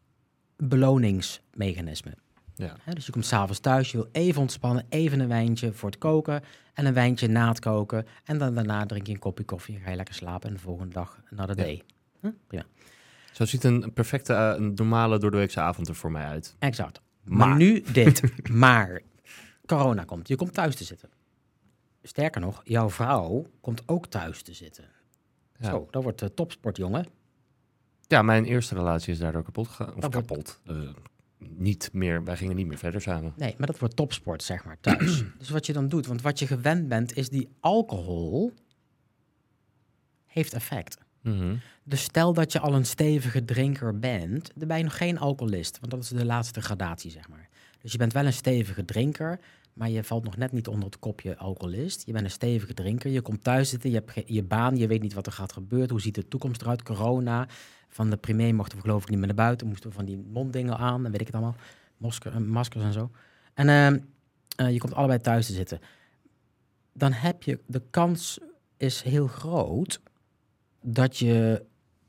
beloningsmechanismen. Ja. Hè, dus je komt s'avonds thuis, je wil even ontspannen, even een wijntje voor het koken en een wijntje na het koken. En dan daarna drink je een kopje koffie en ga je lekker slapen en de volgende dag naar de Ja. day. Huh? Prima. Zo ziet een perfecte, uh, een normale doordeweekse avond er voor mij uit. Exact. Maar, Maar. nu dit. Maar corona komt. Je komt thuis te zitten. sterker nog, jouw vrouw komt ook thuis te zitten. Ja. Zo, dat wordt uh, topsport, jongen. Ja, mijn eerste relatie is daardoor kapot gegaan. Of Dat wordt- kapot. Uh, niet meer, wij gingen niet meer verder samen. Nee, maar dat wordt topsport, zeg maar, thuis. Dus wat je dan doet, want wat je gewend bent, is die alcohol heeft effect. Mm-hmm. Dus stel dat je al een stevige drinker bent, dan ben je nog geen alcoholist. Want dat is de laatste gradatie, zeg maar. Dus je bent wel een stevige drinker, maar je valt nog net niet onder het kopje alcoholist. Je bent een stevige drinker, je komt thuis zitten, je hebt ge- je baan, je weet niet wat er gaat gebeuren. Hoe ziet de toekomst eruit? Corona. Van de premier mochten we geloof ik niet meer naar buiten. Moesten we van die monddingen aan en weet ik het allemaal. Mosker, uh, maskers en zo. En uh, uh, je komt allebei thuis te zitten. Dan heb je, de kans is heel groot dat je,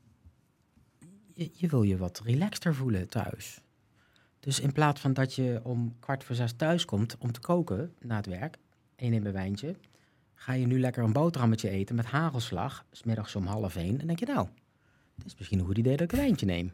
je, je wil je wat relaxter voelen thuis. Dus in plaats van dat je om kwart voor zes thuis komt om te koken na het werk, en je neemt een wijntje, ga je nu lekker een boterhammetje eten met hagelslag, 's middags om half één, en denk je nou, het is misschien een goed idee dat ik een wijntje neem.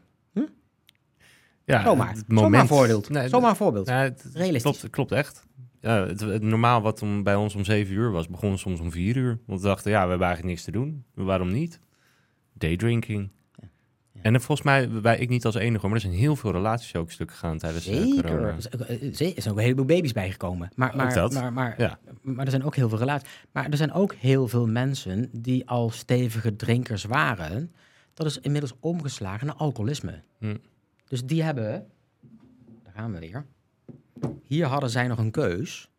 Ja, Zomaar. het Zomaar een voorbeeld. Nee, Zomaar een voorbeeld. Ja, het, het Realistisch. klopt, klopt echt. Ja, het, het normaal wat om, bij ons om zeven uur was, begon soms om vier uur. Want we dachten, ja, we hebben eigenlijk niks te doen. Waarom niet? Daydrinking. Ja. Ja. En dan volgens mij, wij, ik niet als enige, hoor, maar er zijn heel veel relaties ook stuk gegaan tijdens uh, corona. Zeker. Er zijn ook een heleboel baby's bijgekomen. Maar, maar, Ook dat. maar, maar, Ja. maar er zijn ook heel veel relaties. Maar er zijn ook heel veel mensen die al stevige drinkers waren. Dat is inmiddels omgeslagen naar alcoholisme. Hm. Dus die hebben, daar gaan we weer. Hier hadden zij nog een keus.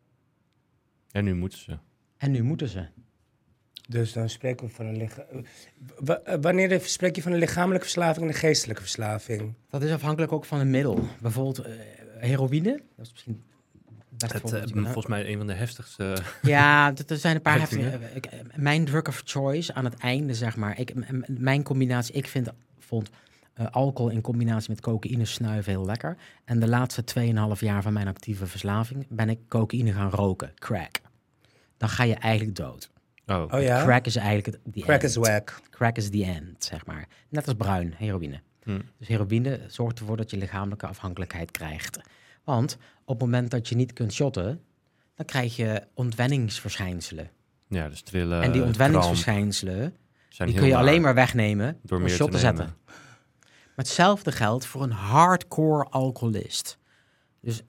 En nu moeten ze. En nu moeten ze. Dus dan spreken we van een licha- w- w- Wanneer spreek je van een lichamelijke verslaving en een geestelijke verslaving? Dat is afhankelijk ook van een middel. Bijvoorbeeld uh, heroïne. Dat is misschien best Het, uh, voorbeeld. volgens mij een van de heftigste. Ja, d- er zijn een paar Heftig, heftige... ik- Mijn drug of choice aan het einde, zeg maar. Ik, m- m- mijn combinatie, ik vind, vond uh, alcohol in combinatie met cocaïne snuiven heel lekker. En de laatste tweeënhalf jaar van mijn actieve verslaving ben ik cocaïne gaan roken, crack. Dan ga je eigenlijk dood. Oh, Oh ja? Crack is eigenlijk het the Crack end. is whack. Crack is the end, zeg maar. Net als bruin, heroïne. Hm. Dus heroïne zorgt ervoor dat je lichamelijke afhankelijkheid krijgt. Want op het moment dat je niet kunt shotten, dan krijg je ontwenningsverschijnselen. Ja, dus trillen. en die kramp, ontwenningsverschijnselen, zijn die heel kun je naar alleen maar wegnemen door door meer shot te, te zetten. nemen. Maar hetzelfde geldt voor een hardcore alcoholist. Dus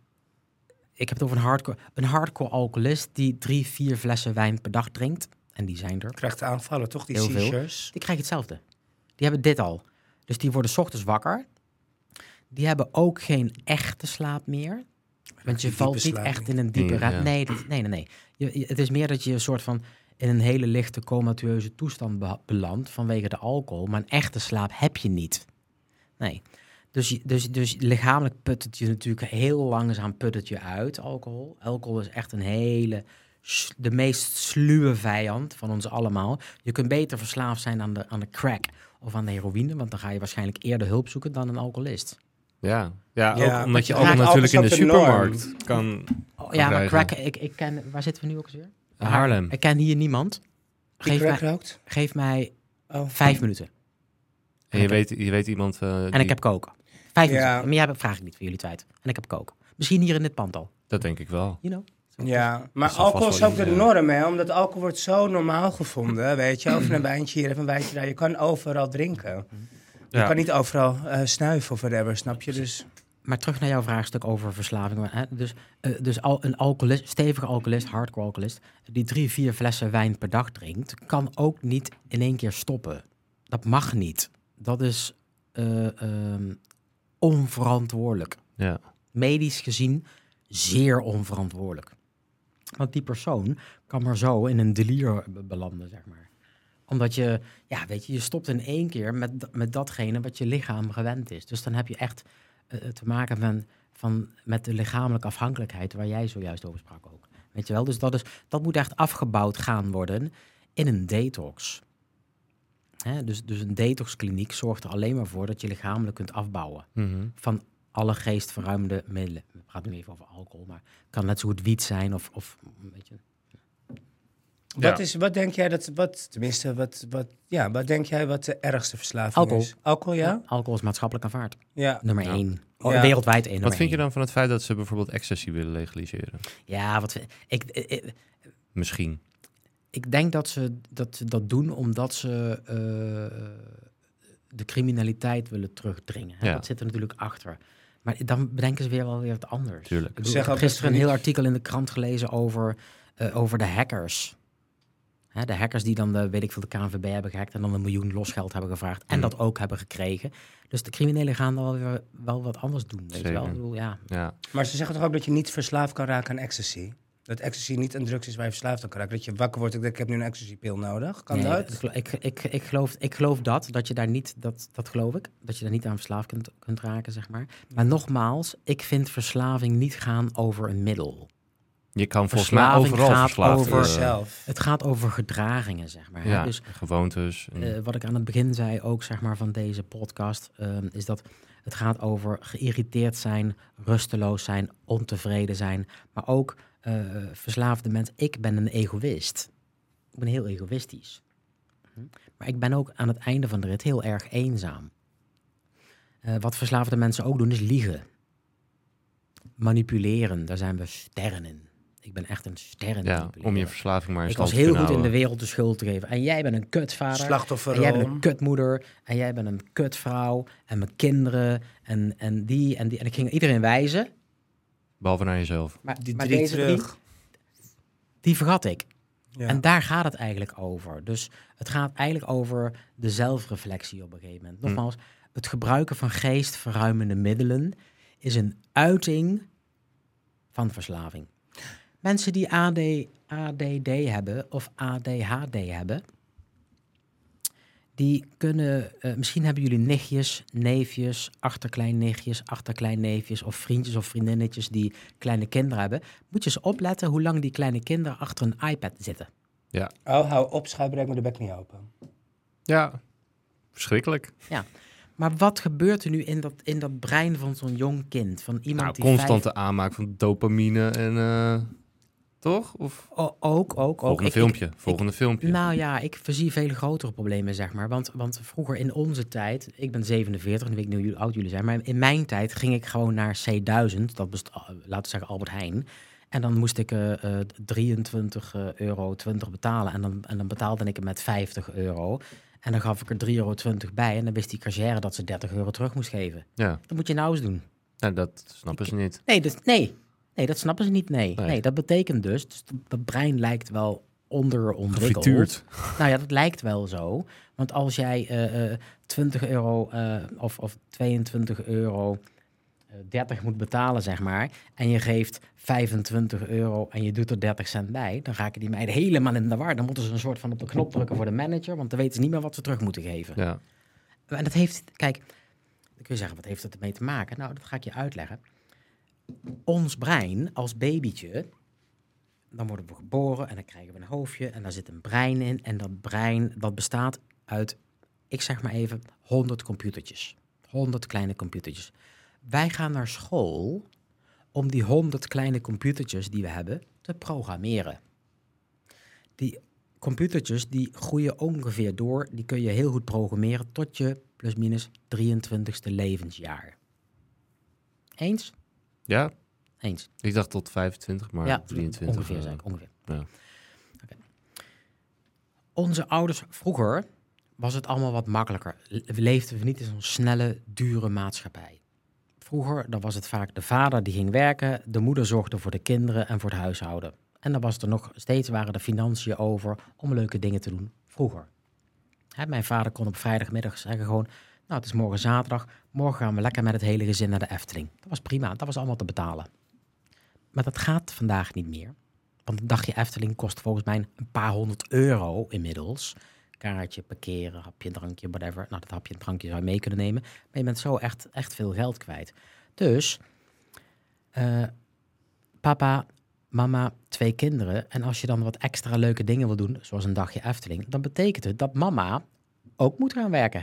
ik heb het over een hardcore, een hardcore alcoholist die drie, vier flessen wijn per dag drinkt. En die zijn er. Krijgt aanvallen, toch? Die Heel veel. seizures. Die krijgen hetzelfde. Die hebben dit al. Dus die worden 's ochtends wakker. Die hebben ook geen echte slaap meer. Want je die valt diepe niet slaap echt niet. in een diepe Ja, raad. ja. Nee, dat- nee, nee, nee. Je, je- het is meer dat je een soort van in een hele lichte comatueuze toestand be- belandt vanwege de alcohol. Maar een echte slaap heb je niet. Nee. Dus, je- dus, dus lichamelijk put het je natuurlijk heel langzaam put het je uit, alcohol. Alcohol is echt een hele, s- de meest sluwe vijand van ons allemaal. Je kunt beter verslaafd zijn aan de, aan de crack of aan de heroïne, want dan ga je waarschijnlijk eerder hulp zoeken dan een alcoholist. Ja, ja, Ja, ook omdat je het ook raakt natuurlijk in de alles op de norm. supermarkt kan. Oh, ja, maar krijgen. crack, ik, ik ken, waar zitten we nu ook eens weer? Haarlem. Ik ken hier niemand. Die Geef crack mij, rookt? geef mij Oh. vijf minuten. En je weet, je weet iemand. uh, En die- ik heb koken. Vijf Ja. minuten. Maar ja, vraag ik niet voor jullie tijd. En ik heb koken. Misschien hier in dit pand al. Dat denk ik wel. You know? Ja, maar Dat zal alcohol vast is ook wel de in, eh, norm, hè? Omdat alcohol wordt zo normaal gevonden, weet je. Even een wijntje hier, even een wijntje daar. Je kan overal drinken. Je Ja. kan niet overal eh, snuiven of whatever, snap je? Dus Maar terug naar jouw vraagstuk over verslaving. Hè? Dus, uh, dus al een alcoholist, stevige alcoholist, hardcore alcoholist, die drie, vier flessen wijn per dag drinkt, kan ook niet in één keer stoppen. Dat mag niet. Dat is uh, um, onverantwoordelijk. Ja. Medisch gezien zeer onverantwoordelijk. Want die persoon kan maar zo in een delier be- belanden, zeg maar. Omdat je, ja, weet je, je stopt in één keer met, met datgene wat je lichaam gewend is. Dus dan heb je echt uh, te maken van, van, met de lichamelijke afhankelijkheid waar jij zojuist over sprak ook. Weet je wel? Dus dat, is, dat moet echt afgebouwd gaan worden in een detox. Hè? Dus, dus een detoxkliniek zorgt er alleen maar voor dat je lichamelijk kunt afbouwen. Mhm. Van alle geestverruimende middelen. We praten nu even over alcohol, maar het kan net zo goed wiet zijn of, of weet je. Ja. wat, is, wat denk jij dat, wat, tenminste, wat, wat, ja, wat denk jij wat de ergste verslaving Alcohol. is? Alcohol, ja? Alcohol is maatschappelijk aanvaard. Ja. Nummer Ja. één. Oh, Ja. Wereldwijd één. Wat vind je dan van het feit dat ze bijvoorbeeld ecstasy willen legaliseren? Ja, wat vind ik, ik, ik- misschien. Ik denk dat ze dat, ze dat doen omdat ze uh, de criminaliteit willen terugdringen. Hè? Ja. Dat zit er natuurlijk achter. Maar dan bedenken ze weer wel weer wat anders. Tuurlijk. Ik, bedoel, Zeg ik heb ook dat gisteren ze een heel niet- artikel in de krant gelezen over, uh, over de hackers. Hè, de hackers die dan de, weet ik veel, de K N V B hebben gehackt en dan een miljoen losgeld hebben gevraagd. En Mm. dat ook hebben gekregen. Dus de criminelen gaan wel weer wel wat anders doen. Weet je wel? Zeker. Ik bedoel, ja. Ja. Maar ze zeggen toch ook dat je niet verslaafd kan raken aan ecstasy? Dat ecstasy niet een drugs is waar je verslaafd aan kan raken. Dat je wakker wordt en denkt, ik heb nu een ecstasy-pil nodig. Kan Nee, dat? Ik, gelo- ik, ik, ik, geloof, ik geloof dat, dat je daar niet, dat, dat geloof ik, dat je daar niet aan verslaafd kunt, kunt raken, zeg maar. Maar nogmaals, ik vind verslaving niet gaan over een middel. Je kan volgens mij Verslaving overal gaat verslaafd over- worden. Jezelf. Het gaat over gedragingen, zeg maar. hè. Ja, Dus gewoontes. en- eh, wat ik aan het begin zei, ook zeg maar van deze podcast, ehm, is dat het gaat over geïrriteerd zijn, rusteloos zijn, ontevreden zijn, maar ook eh, verslaafde mensen. Ik ben een egoïst. Ik ben heel egoïstisch. Hm? Maar ik ben ook aan het einde van de rit heel erg eenzaam. Eh, wat verslaafde mensen ook doen, is liegen. Manipuleren, daar zijn we sterren in. Ik ben echt een ster in ja, manipuleren. om je verslaving maar in Ik stand was te heel kunnen goed in de houden. wereld de schuld te geven. En jij bent een kutvader. En jij bent Slachtofferrol. een kutmoeder. En jij bent een kutvrouw. En mijn kinderen. En, en die en die. En ik ging iedereen wijzen. Behalve naar jezelf. Maar, Die maar drie deze terug. drie, die vergat ik. Ja. En daar gaat het eigenlijk over. Dus het gaat eigenlijk over de zelfreflectie op een gegeven moment. Nogmaals, het gebruiken van geestverruimende middelen is een uiting van verslaving. Mensen die A D, A D D hebben of A D H D hebben, die kunnen, eh, misschien hebben jullie nichtjes, neefjes, achterkleinnichtjes, achterkleinneefjes of vriendjes of vriendinnetjes die kleine kinderen hebben. Moet je eens opletten hoe lang die kleine kinderen achter een iPad zitten. Oh, hou op, schuibrek met de bek niet open. Ja, verschrikkelijk. Maar wat gebeurt er nu in dat, in dat brein van zo'n jong kind? Van iemand Nou, die constante aanmaak van dopamine en... eh, toch? Of vijf- O- ook, ook, ook. volgende Ik- ik- filmpje, volgende filmpje. Nou ja, ik voorzie veel grotere problemen, zeg maar. Want, want vroeger in onze tijd, ik ben zevenenveertig, nu weet ik niet hoe oud jullie zijn, maar in mijn tijd ging ik gewoon naar C duizend, dat best, laten we zeggen Albert Heijn. En dan moest ik uh, uh, drieëntwintig euro twintig betalen en dan, en dan betaalde ik het met vijftig euro. En dan gaf ik er drie euro twintig bij en dan wist die cashier dat ze dertig euro terug moest geven. Ja, Dat moet je nou eens doen. nou, dat snappen ze niet. Nee, dus, nee. nee, dat snappen ze niet, nee. Nee. nee. Dat betekent dus, dus dat, dat brein lijkt wel onderontwikkeld. Gefrituurd. Nou ja, dat lijkt wel zo. Want als jij eh, eh, twintig euro eh, of, of tweeëntwintig euro eh, dertig moet betalen, zeg maar, en je geeft vijfentwintig euro en je doet er dertig cent bij, dan raken die meiden helemaal in de war. Dan moeten ze een soort van op de knop drukken voor de manager, want dan weten ze niet meer wat ze terug moeten geven. Ja, En dat heeft, kijk, dan kun je zeggen, wat heeft dat ermee te maken? Nou, dat ga ik je uitleggen. Ons brein als babytje, dan worden we geboren en dan krijgen we een hoofdje en daar zit een brein in. En dat brein, dat bestaat uit, ik zeg maar even, honderd computertjes. honderd kleine computertjes. Wij gaan naar school om die honderd kleine computertjes die we hebben te programmeren. Die computertjes die groeien ongeveer door, die kun je heel goed programmeren tot je plus minus drieëntwintigste levensjaar. Eens? ja, Eens. ik dacht tot vijfentwintig, maar ja, drieëntwintig. ongeveer eh, zei ik, ongeveer. ja. Oké. Onze ouders vroeger was het allemaal wat makkelijker. Le- leefden we niet in zo'n snelle, dure maatschappij. Vroeger dan was het vaak de vader die ging werken, de moeder zorgde voor de kinderen en voor het huishouden. En dan was er nog steeds waren de financiën over om leuke dingen te doen. Vroeger. Hè, mijn vader kon op vrijdagmiddag zeggen gewoon, nou het is morgen zaterdag, morgen gaan we lekker met het hele gezin naar de Efteling. Dat was prima, dat was allemaal te betalen. Maar dat gaat vandaag niet meer. Want een dagje Efteling kost volgens mij een paar honderd euro inmiddels. Kaartje, parkeren, hapje, drankje, whatever. Nou, dat hapje en drankje zou je mee kunnen nemen. Maar je bent zo echt, echt veel geld kwijt. Dus, uh, papa, mama, twee kinderen. En als je dan wat extra leuke dingen wil doen, zoals een dagje Efteling, dan betekent het dat mama ook moet gaan werken.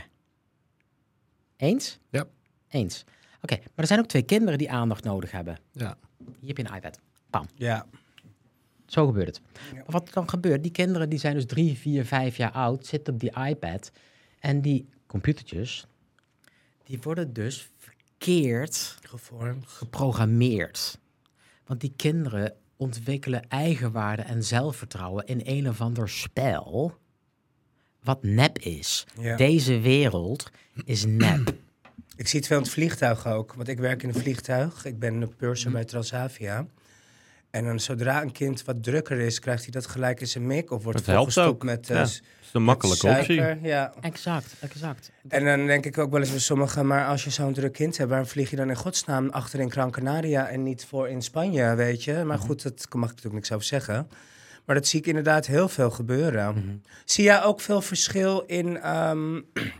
Eens? Ja. Eens. Oké, okay, maar er zijn ook twee kinderen die aandacht nodig hebben. Ja. Hier heb je een iPad. Ja. Zo gebeurt het. Ja. Maar wat er dan gebeurt, die kinderen die zijn dus drie, vier, vijf jaar oud, zitten op die iPad. En die computertjes, die worden dus verkeerd Gevormd. geprogrammeerd. Want die kinderen ontwikkelen eigenwaarde en zelfvertrouwen in een of ander spel wat nep is. Ja. Deze wereld is nep. Ik zie het veel in het vliegtuig ook, want ik werk in een vliegtuig. Ik ben een purser bij Transavia. En dan zodra een kind wat drukker is, krijgt hij dat gelijk in zijn mik of wordt Het helpt volgestopt ook. met, Ja, uh, dat is een makkelijke met optie. suiker. Ja. Exact, exact. En dan denk ik ook wel eens bij sommigen, maar als je zo'n druk kind hebt, waarom vlieg je dan in godsnaam achter in Gran Canaria en niet voor in Spanje, weet je? Maar goed, dat mag ik natuurlijk niks over zeggen. Maar dat zie ik inderdaad heel veel gebeuren. Mm-hmm. Zie jij ook veel verschil in... Um,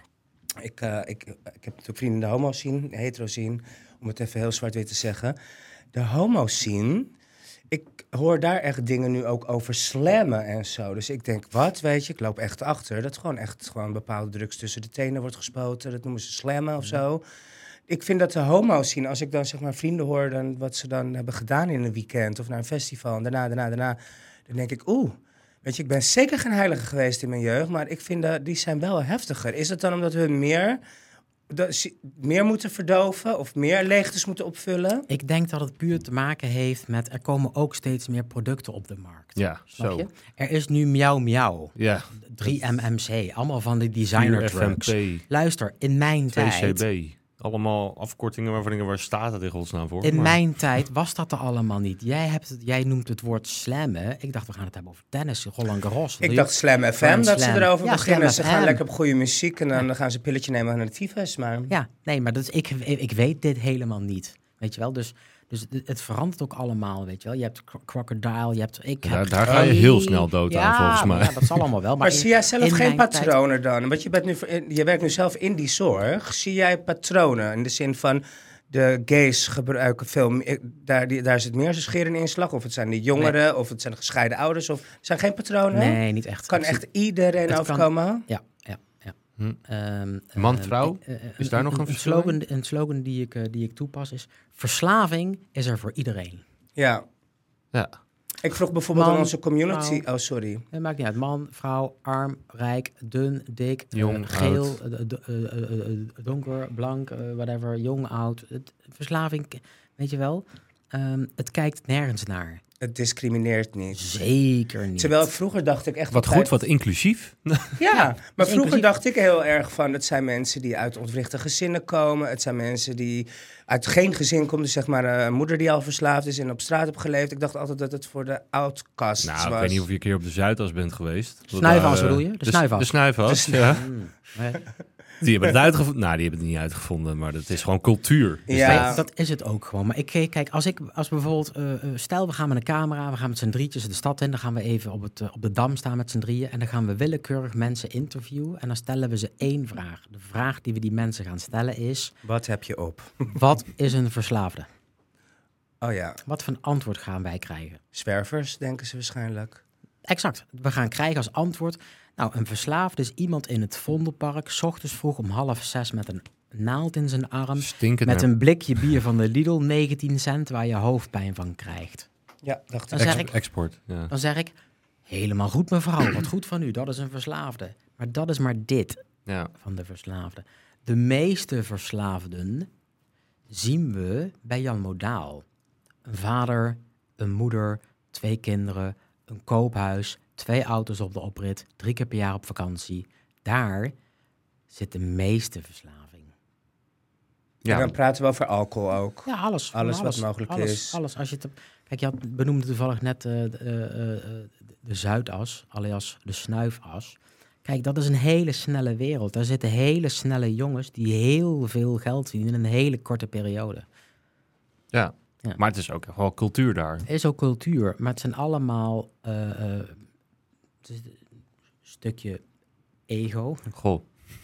ik, uh, ik, ik heb natuurlijk vrienden de homo zien, hetero zien, om het even heel zwart-wit te zeggen. De homo zien... Ik hoor daar echt dingen nu ook over slammen en zo. Dus ik denk, wat, weet je, ik loop echt achter. Dat gewoon echt gewoon bepaalde drugs tussen de tenen wordt gespoten. Dat noemen ze slammen of zo. Ik vind dat de homo's zien, als ik dan zeg maar vrienden hoor... Dan, wat ze dan hebben gedaan in een weekend of naar een festival... en daarna, daarna, daarna, dan denk ik, oeh... Weet je, ik ben zeker geen heilige geweest in mijn jeugd... maar ik vind dat die zijn wel heftiger. Is het dan omdat we meer... Dat, meer moeten verdoven of meer leegtes moeten opvullen? Ik denk dat het puur te maken heeft met... er komen ook steeds meer producten op de markt. Ja, Snap zo. je? Er is nu Miauw Miauw, Ja, drie M M C, allemaal van die designer F M drugs. P, Luister, in mijn twee tijd... C B. Allemaal afkortingen waarvan ik waar staat het in godsnaam voor? In Maar- mijn tijd was dat er allemaal niet. Jij, hebt het, jij noemt het woord slammen. Ik dacht, we gaan het hebben over tennis, Roland Garros. Ik dacht Slam F M, Grand dat Slam. ze erover Ja, beginnen. Slam Ze gaan F M. lekker op goede muziek en dan gaan ze een pilletje nemen naar de tyfus. Maar Ja, nee, maar dat is, ik, ik weet dit helemaal niet. Weet je wel, dus, dus het, het verandert ook allemaal, weet je wel. Je hebt cro- Crocodile, je hebt... Ik Daar- heb daar ga je geen- heel snel dood aan, Ja, volgens mij. Ja, dat zal allemaal wel. Maar, in- zie jij zelf in geen mijn tijd- patronen dan? Want je, bent nu, voor- in- je werkt nu zelf in die zorg. Zie jij patronen in de zin van de gays gebruiken veel meer, daar, die, daar zit meer scheren in inslag? Of het zijn de jongeren, of het zijn de gescheiden ouders? Of zijn geen patronen? Nee, niet echt. Kan Ik zie- echt iedereen Het kan- overkomen? Ja, ja, ja. Hm. Ehm, Man, ehm, vrouw? eh, eh, Is daar nog een verschil in? slogan, een slogan die ik, eh, die ik toepas is... Verslaving is er voor iedereen. Ja. Ja. Ik vroeg bijvoorbeeld Man, aan onze community... vrouw. Oh, sorry. Het maakt niet uit. Man, vrouw, arm, rijk, dun, dik, eh, Jong, geel, oud. eh, d- eh, eh, eh, donker, blank, eh, whatever, jong, oud. Het, verslaving, weet je wel, ehm, het kijkt nergens naar. Het discrimineert niet. Zeker niet. Terwijl vroeger dacht ik echt... Wat altijd- goed, wat inclusief. Ja, maar vroeger inclusief. dacht ik heel erg van... het zijn mensen die uit ontwrichte gezinnen komen. Het zijn mensen die uit geen gezin komen. Dus zeg maar een moeder die al verslaafd is en op straat heeft geleefd. Ik dacht altijd dat het voor de outcasts Nou, was. ik weet niet of je een keer op de Zuidas bent geweest. Dat Snuifas daar, eh, bedoel je? De de, snuifas? De snuifas, De ja. Hmm, nee. Die hebben het uitgevonden. Nou, die hebben het niet uitgevonden, maar dat is gewoon cultuur. Dus Ja. dat- Dat is het ook gewoon. Maar ik kijk, kijk, als ik, als bijvoorbeeld, eh, eh, stel we gaan met een camera, we gaan met z'n drietjes de stad in, dan gaan we even op, het, eh, op de Dam staan met z'n drieën en dan gaan we willekeurig mensen interviewen en dan stellen we ze één vraag. De vraag die we die mensen gaan stellen is, Wat heb je op? wat is een verslaafde? Oh ja, Wat voor een antwoord gaan wij krijgen? zwervers denken ze waarschijnlijk. Exact. We gaan krijgen als antwoord, nou, een verslaafde is iemand in het Vondelpark, 's ochtends vroeg om half zes met een naald in zijn arm, Stinkend met naar- een blikje bier van de Lidl, negentien cent, waar je hoofdpijn van krijgt. Ja, dacht Dan ik. zeg Ex- ik, export. Ja. Dan zeg ik, helemaal goed mevrouw, wat goed van u, dat is een verslaafde. Maar dat is maar dit Ja. van de verslaafde. De meeste verslaafden zien we bij Jan Modaal. Een vader, een moeder, twee kinderen, een koophuis, twee auto's op de oprit, drie keer per jaar op vakantie. Daar zit de meeste verslaving. En Ja. dan praten we over alcohol ook. Ja, alles. Alles gewoon wat mogelijk alles, is. Alles. Als je het, hebt- kijk, je had, benoemde toevallig net eh, de, eh, eh, de Zuidas, alias de snuifas. Kijk, dat is een hele snelle wereld. Daar zitten hele snelle jongens die heel veel geld verdienen in een hele korte periode. Ja. Ja. Maar het is ook echt wel cultuur daar. Het is ook cultuur, maar het zijn allemaal eh, eh, het is een stukje ego. Goh.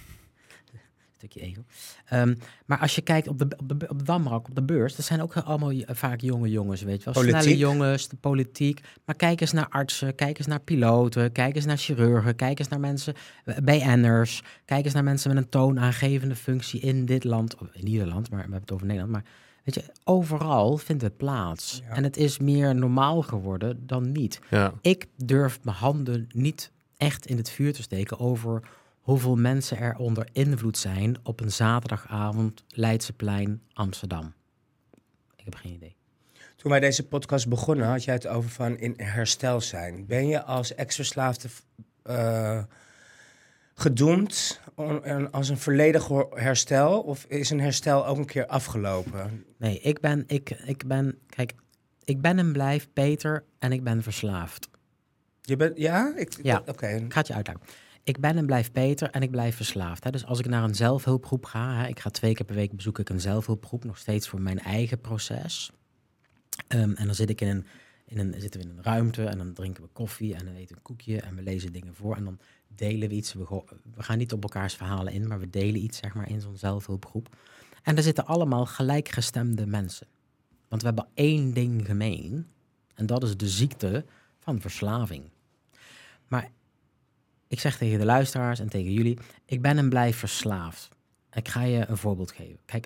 stukje ego. Ehm, maar als je kijkt op de, op de, op de Damrak, op de beurs, dat zijn ook allemaal j- vaak jonge jongens, weet je wel. Politiek. Snelle jongens, de politiek. Maar kijk eens naar artsen, kijk eens naar piloten, kijk eens naar chirurgen, kijk eens naar mensen, eh, B N'ers, kijk eens naar mensen met een toonaangevende functie in dit land, of in ieder land, maar we hebben het over Nederland, maar weet je, overal vindt het plaats. Ja. En het is meer normaal geworden dan niet. Ja. Ik durf mijn handen niet echt in het vuur te steken over hoeveel mensen er onder invloed zijn op een zaterdagavond Leidseplein Amsterdam. Ik heb geen idee. Toen wij deze podcast begonnen, had jij het over van in herstel zijn. Ben je als ex-verslaafde uh, gedoemd on, als een volledig herstel? Of is een herstel ook een keer afgelopen? Nee, ik ben, ik, ik ben, kijk, ik ben en blijf Peter en ik ben verslaafd. Je bent, ja? Ik, Ja, oké. Okay. Ik ga het je uitleggen. Ik ben en blijf Peter en ik blijf verslaafd. Hè. Dus als ik naar een zelfhulpgroep ga, hè, ik ga twee keer per week bezoek ik een zelfhulpgroep, nog steeds voor mijn eigen proces. Um, en dan zit ik in een, in een, zitten we in een ruimte en dan drinken we koffie en dan eten we een koekje en we lezen dingen voor en dan delen we iets. We, go- we gaan niet op elkaars verhalen in, maar we delen iets zeg maar in zo'n zelfhulpgroep. En daar zitten allemaal gelijkgestemde mensen. Want we hebben één ding gemeen en dat is de ziekte van verslaving. Maar ik zeg tegen de luisteraars en tegen jullie, ik ben en blijf verslaafd. Ik ga je een voorbeeld geven. Kijk,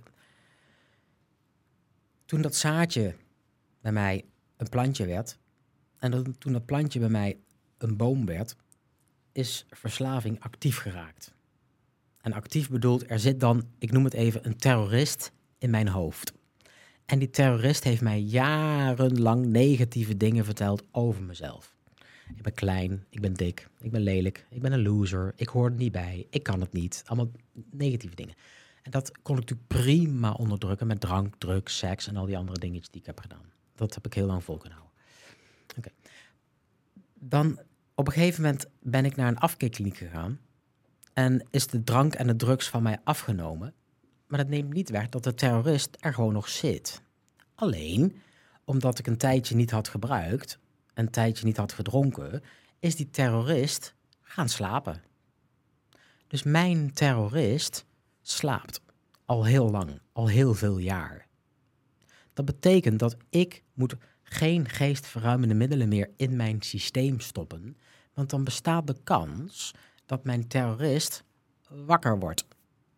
toen dat zaadje bij mij een plantje werd, en dat, toen dat plantje bij mij een boom werd, is verslaving actief geraakt. En actief bedoelt, er zit dan, ik noem het even, een terrorist in mijn hoofd. En die terrorist heeft mij jarenlang negatieve dingen verteld over mezelf. Ik ben klein, ik ben dik, ik ben lelijk, ik ben een loser, ik hoor er niet bij, ik kan het niet. Allemaal negatieve dingen. En dat kon ik natuurlijk prima onderdrukken met drank, drugs, seks en al die andere dingetjes die ik heb gedaan. Dat heb ik heel lang vol kunnen houden. Oké. Dan op een gegeven moment ben ik naar een afkeerkliniek gegaan en is de drank en de drugs van mij afgenomen. Maar dat neemt niet weg dat de terrorist er gewoon nog zit. Alleen, omdat ik een tijdje niet had gebruikt, een tijdje niet had gedronken, is die terrorist gaan slapen. Dus mijn terrorist slaapt al heel lang, al heel veel jaar. Dat betekent dat ik moet geen geestverruimende middelen meer in mijn systeem stoppen, want dan bestaat de kans dat mijn terrorist wakker wordt.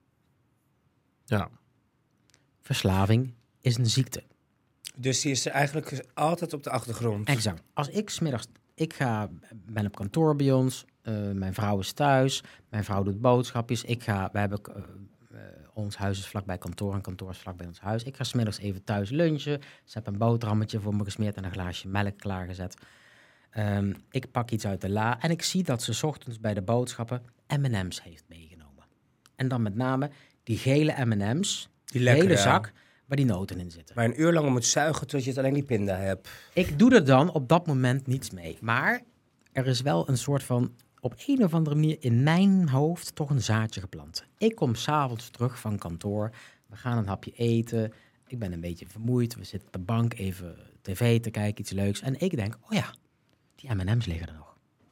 Ja. Verslaving is een ziekte. Dus die is er eigenlijk altijd op de achtergrond. Exact. Als ik 's middags, ik ga, ben op kantoor bij ons, uh, mijn vrouw is thuis, mijn vrouw doet boodschapjes, ik ga, we hebben, uh, uh, ons huis is vlakbij kantoor en kantoor is vlakbij ons huis. Ik ga 's middags even thuis lunchen, ze heb een boterhammetje voor me gesmeerd en een glaasje melk klaargezet. Um, ik pak iets uit de la en ik zie dat ze 's ochtends bij de boodschappen M en M's heeft meegenomen. En dan met name die gele M en M's, die lekkere, hele zak, waar die noten in zitten. Maar een uur lang moet zuigen tot je het alleen die pinda hebt. Ik doe er dan op dat moment niets mee. Maar er is wel een soort van, op een of andere manier in mijn hoofd toch een zaadje geplant. Ik kom 's avonds terug van kantoor. We gaan een hapje eten. Ik ben een beetje vermoeid. We zitten op de bank even tv te kijken, iets leuks. En ik denk, oh ja, die M en M's liggen er nog.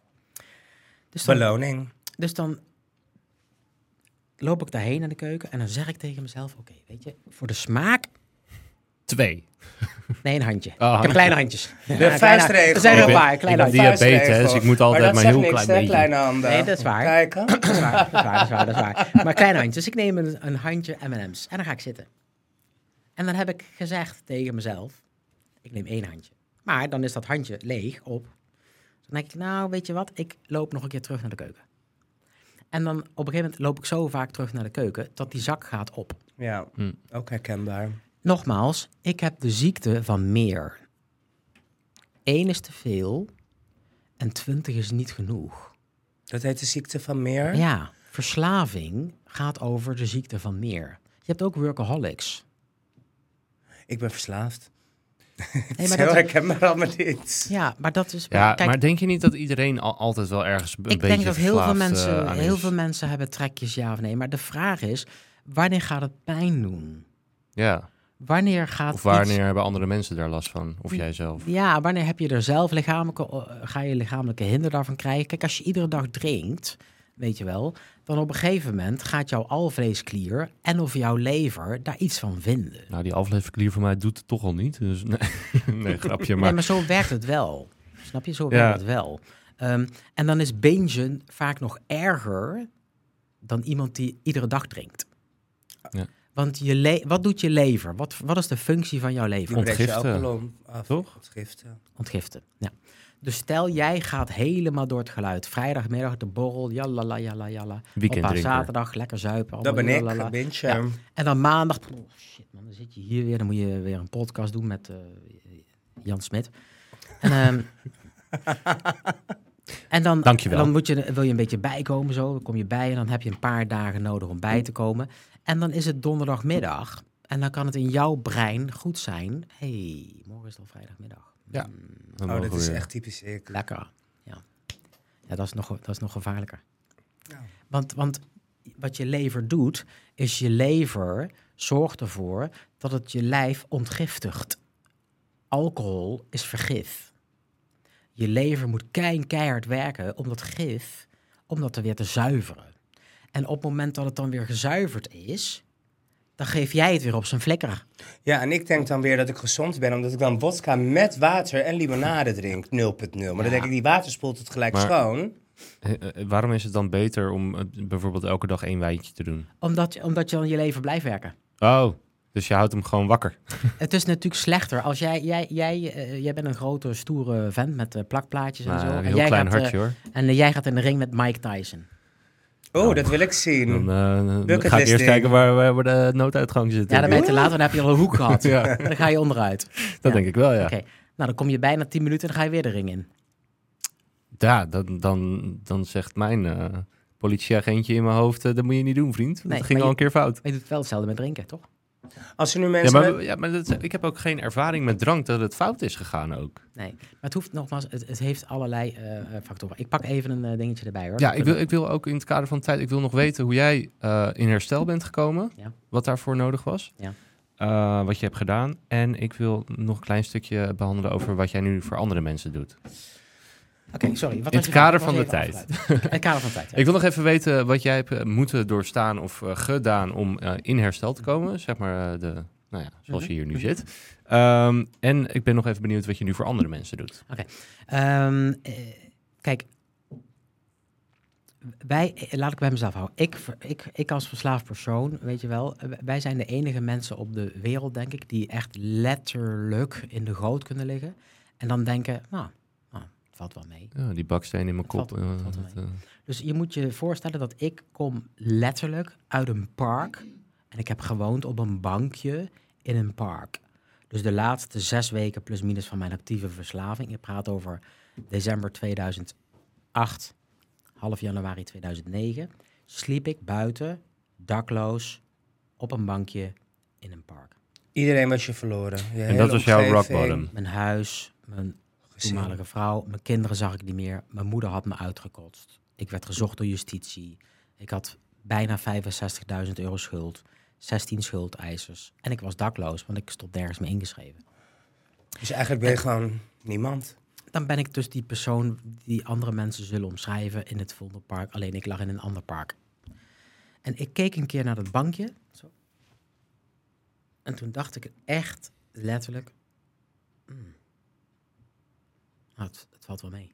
Dus dan, Beloning. Dus dan loop ik daarheen naar de keuken en dan zeg ik tegen mezelf, oké, okay, weet je, voor de smaak... Twee. Nee, een handje. Oh, ik heb kleine handjes. De Ja, vuistregel. Er zijn er Ik een ben- paar, kleine ik ben handjes. diabetes, dus ik moet altijd maar dat maar zegt heel niks, klein hè, beetje. kleine handen. Nee, dat is waar. Kijken. Dat is waar, dat is waar, dat is waar, dat is waar. Maar kleine handjes. Dus ik neem een, een handje M en M's en dan ga ik zitten. En dan heb ik gezegd tegen mezelf, ik neem één handje. Maar dan is dat handje leeg op. Dan denk ik, nou, weet je wat, ik loop nog een keer terug naar de keuken. En dan op een gegeven moment loop ik zo vaak terug naar de keuken, dat die zak gaat op. Ja, Hm. ook herkenbaar. Nogmaals, ik heb de ziekte van meer. Eén is te veel en twintig is niet genoeg. Dat heet de ziekte van meer. Ja, verslaving gaat over de ziekte van meer. Je hebt ook workaholics. Ik ben verslaafd. Nee, Nee, maar maar dat- ik ken me allemaal niet. Ja, maar dat is... Ja, kijk, maar denk je niet dat iedereen al, altijd wel ergens een ik beetje denk dat heel veel, verslaafd, mensen, eh, aan heel is? veel mensen hebben trekjes, ja of nee. Maar de vraag is, wanneer gaat het pijn doen? Ja, Wanneer gaat of wanneer iets... hebben andere mensen daar last van? Of jij zelf? Ja, wanneer heb je er zelf lichamelijke... uh, ga je lichamelijke hinder daarvan krijgen? Kijk, als je iedere dag drinkt, weet je wel... dan op een gegeven moment gaat jouw alvleesklier... en of jouw lever daar iets van vinden. Nou, die afleverklier van mij doet het toch al niet. Dus nee, nee grapje. Nee, Maar maar zo werkt het wel. Snap je? Zo Ja. werkt het wel. Um, en dan is bingen vaak nog erger dan iemand die iedere dag drinkt. Ja. Want je le- wat doet je lever? Wat, wat is de functie van jouw lever? Die breekt je Ontgiften. alcohol af. Toch? Ontgiften. Ontgiften. Ja. Dus stel jij gaat helemaal door het geluid. Vrijdagmiddag de borrel, jallala, jalla, jalla. Op haar weekenddrinker. zaterdag lekker zuipen. Dat ben allemaal ik, jallala. bintje. Ja. En dan maandag, oh shit man, dan zit je hier weer. Dan moet je weer een podcast doen met uh, Jan Smit. En, ehm, en dan, Dankjewel. dan moet je, wil je een beetje bijkomen zo. Dan kom je bij en dan heb je een paar dagen nodig om bij te komen. En dan is het donderdagmiddag. En dan kan het in jouw brein goed zijn. Hé, hey, morgen is het al vrijdagmiddag. Ja. Mm, Dan Oh, mogen dat we is weer. echt typisch ik. lekker. Ja, ja dat, is nog, dat is nog gevaarlijker. Ja. Want, want wat je lever doet, is je lever zorgt ervoor dat het je lijf ontgiftigt. Alcohol is vergif. Je lever moet kei, keihard werken om dat gif, om dat er weer te zuiveren. En op het moment dat het dan weer gezuiverd is, dan geef jij het weer op zijn flikker. Ja, en ik denk dan weer dat ik gezond ben, omdat ik dan vodka met water en limonade drink, nul punt nul. Maar dan Ja. denk ik, die water spoelt het gelijk Maar- schoon. Eh, eh, waarom is het dan beter om eh, bijvoorbeeld elke dag één wijntje te doen? Omdat, je- omdat je dan je lever blijft werken. Oh, dus je houdt hem gewoon wakker. Het is natuurlijk slechter als jij, jij, jij, eh, jij bent een grote, stoere vent met eh, plakplaatjes en Nou, zo. een En heel jij klein gaat, eh, hartje hoor. En eh, jij gaat in de ring met Mike Tyson. Oh, dat wil ik zien. Dan, eh, dan Bucket ga ik eerst listing. kijken waar, waar, waar de nooduitgang zit. Ja, dan ben je te laat, dan heb je al een hoek gehad. Ja. Dan ga je onderuit. Dat Ja. denk ik wel, ja. Oké, nou dan kom je bijna tien minuten en dan ga je weer de ring in. Ja, dan, dan, dan zegt mijn eh, politieagentje in mijn hoofd, eh, dat moet je niet doen, vriend. Dat Nee, ging maar al je- een keer fout. Maar je doet wel hetzelfde met drinken, toch? Als er nu Ja, mensen... maar, met- ja, maar dat, ik heb ook geen ervaring met drank dat het fout is gegaan ook. Nee, maar het hoeft nogmaals, het, het heeft allerlei eh, factoren. Ik pak even een eh, dingetje erbij hoor. Ja, Dan ik wil, kunnen- ik wil ook in het kader van de tijd, ik wil nog weten hoe jij eh, in herstel bent gekomen. Ja. Wat daarvoor nodig was. Ja. Eh, wat je hebt gedaan. En ik wil nog een klein stukje behandelen over wat jij nu voor andere mensen doet. Oké, sorry. Wat In was het je kader vraag? van Ik de was tijd. even afgeleid. In het kader van de tijd, ja. Ik wil nog even weten wat jij hebt eh, moeten doorstaan of eh, gedaan om eh, in herstel te komen. Zeg maar eh, de, nou ja, zoals je hier nu zit. Ehm, en ik ben nog even benieuwd wat je nu voor andere mensen doet. Ehm, eh, kijk, wij, eh, laat ik bij mezelf houden. Ik, ver- ik, ik als verslaafd persoon, weet je wel, eh, wij zijn de enige mensen op de wereld, denk ik, die echt letterlijk in de goot kunnen liggen. En dan denken, nou, nou het valt wel mee. Ja, die baksteen in mijn Valt- kop. eh, valt wel dat, mee. eh, Dus je moet je voorstellen dat ik kom letterlijk uit een park. En ik heb gewoond op een bankje in een park. Dus de laatste zes weken plus minus van mijn actieve verslaving. Ik praat over december tweeduizend acht, half januari tweeduizend negen. Sliep ik buiten, dakloos, op een bankje in een park. Iedereen was je verloren. Je en hele dat was jouw rock omgeving, bottom. Mijn huis, mijn gezin. toenmalige vrouw, mijn kinderen zag ik niet meer. Mijn moeder had me uitgekotst. Ik werd gezocht door justitie. Ik had bijna vijfenzestigduizend euro schuld. zestien schuldeisers. En ik was dakloos, want ik stond nergens meer ingeschreven. Dus eigenlijk ben je gewoon niemand. Dan ben ik dus die persoon die andere mensen zullen omschrijven in het Vondelpark. Alleen ik lag in een ander park. En ik keek een keer naar dat bankje. Zo. En toen dacht ik echt letterlijk... "Hmm, nou, het, het valt wel mee.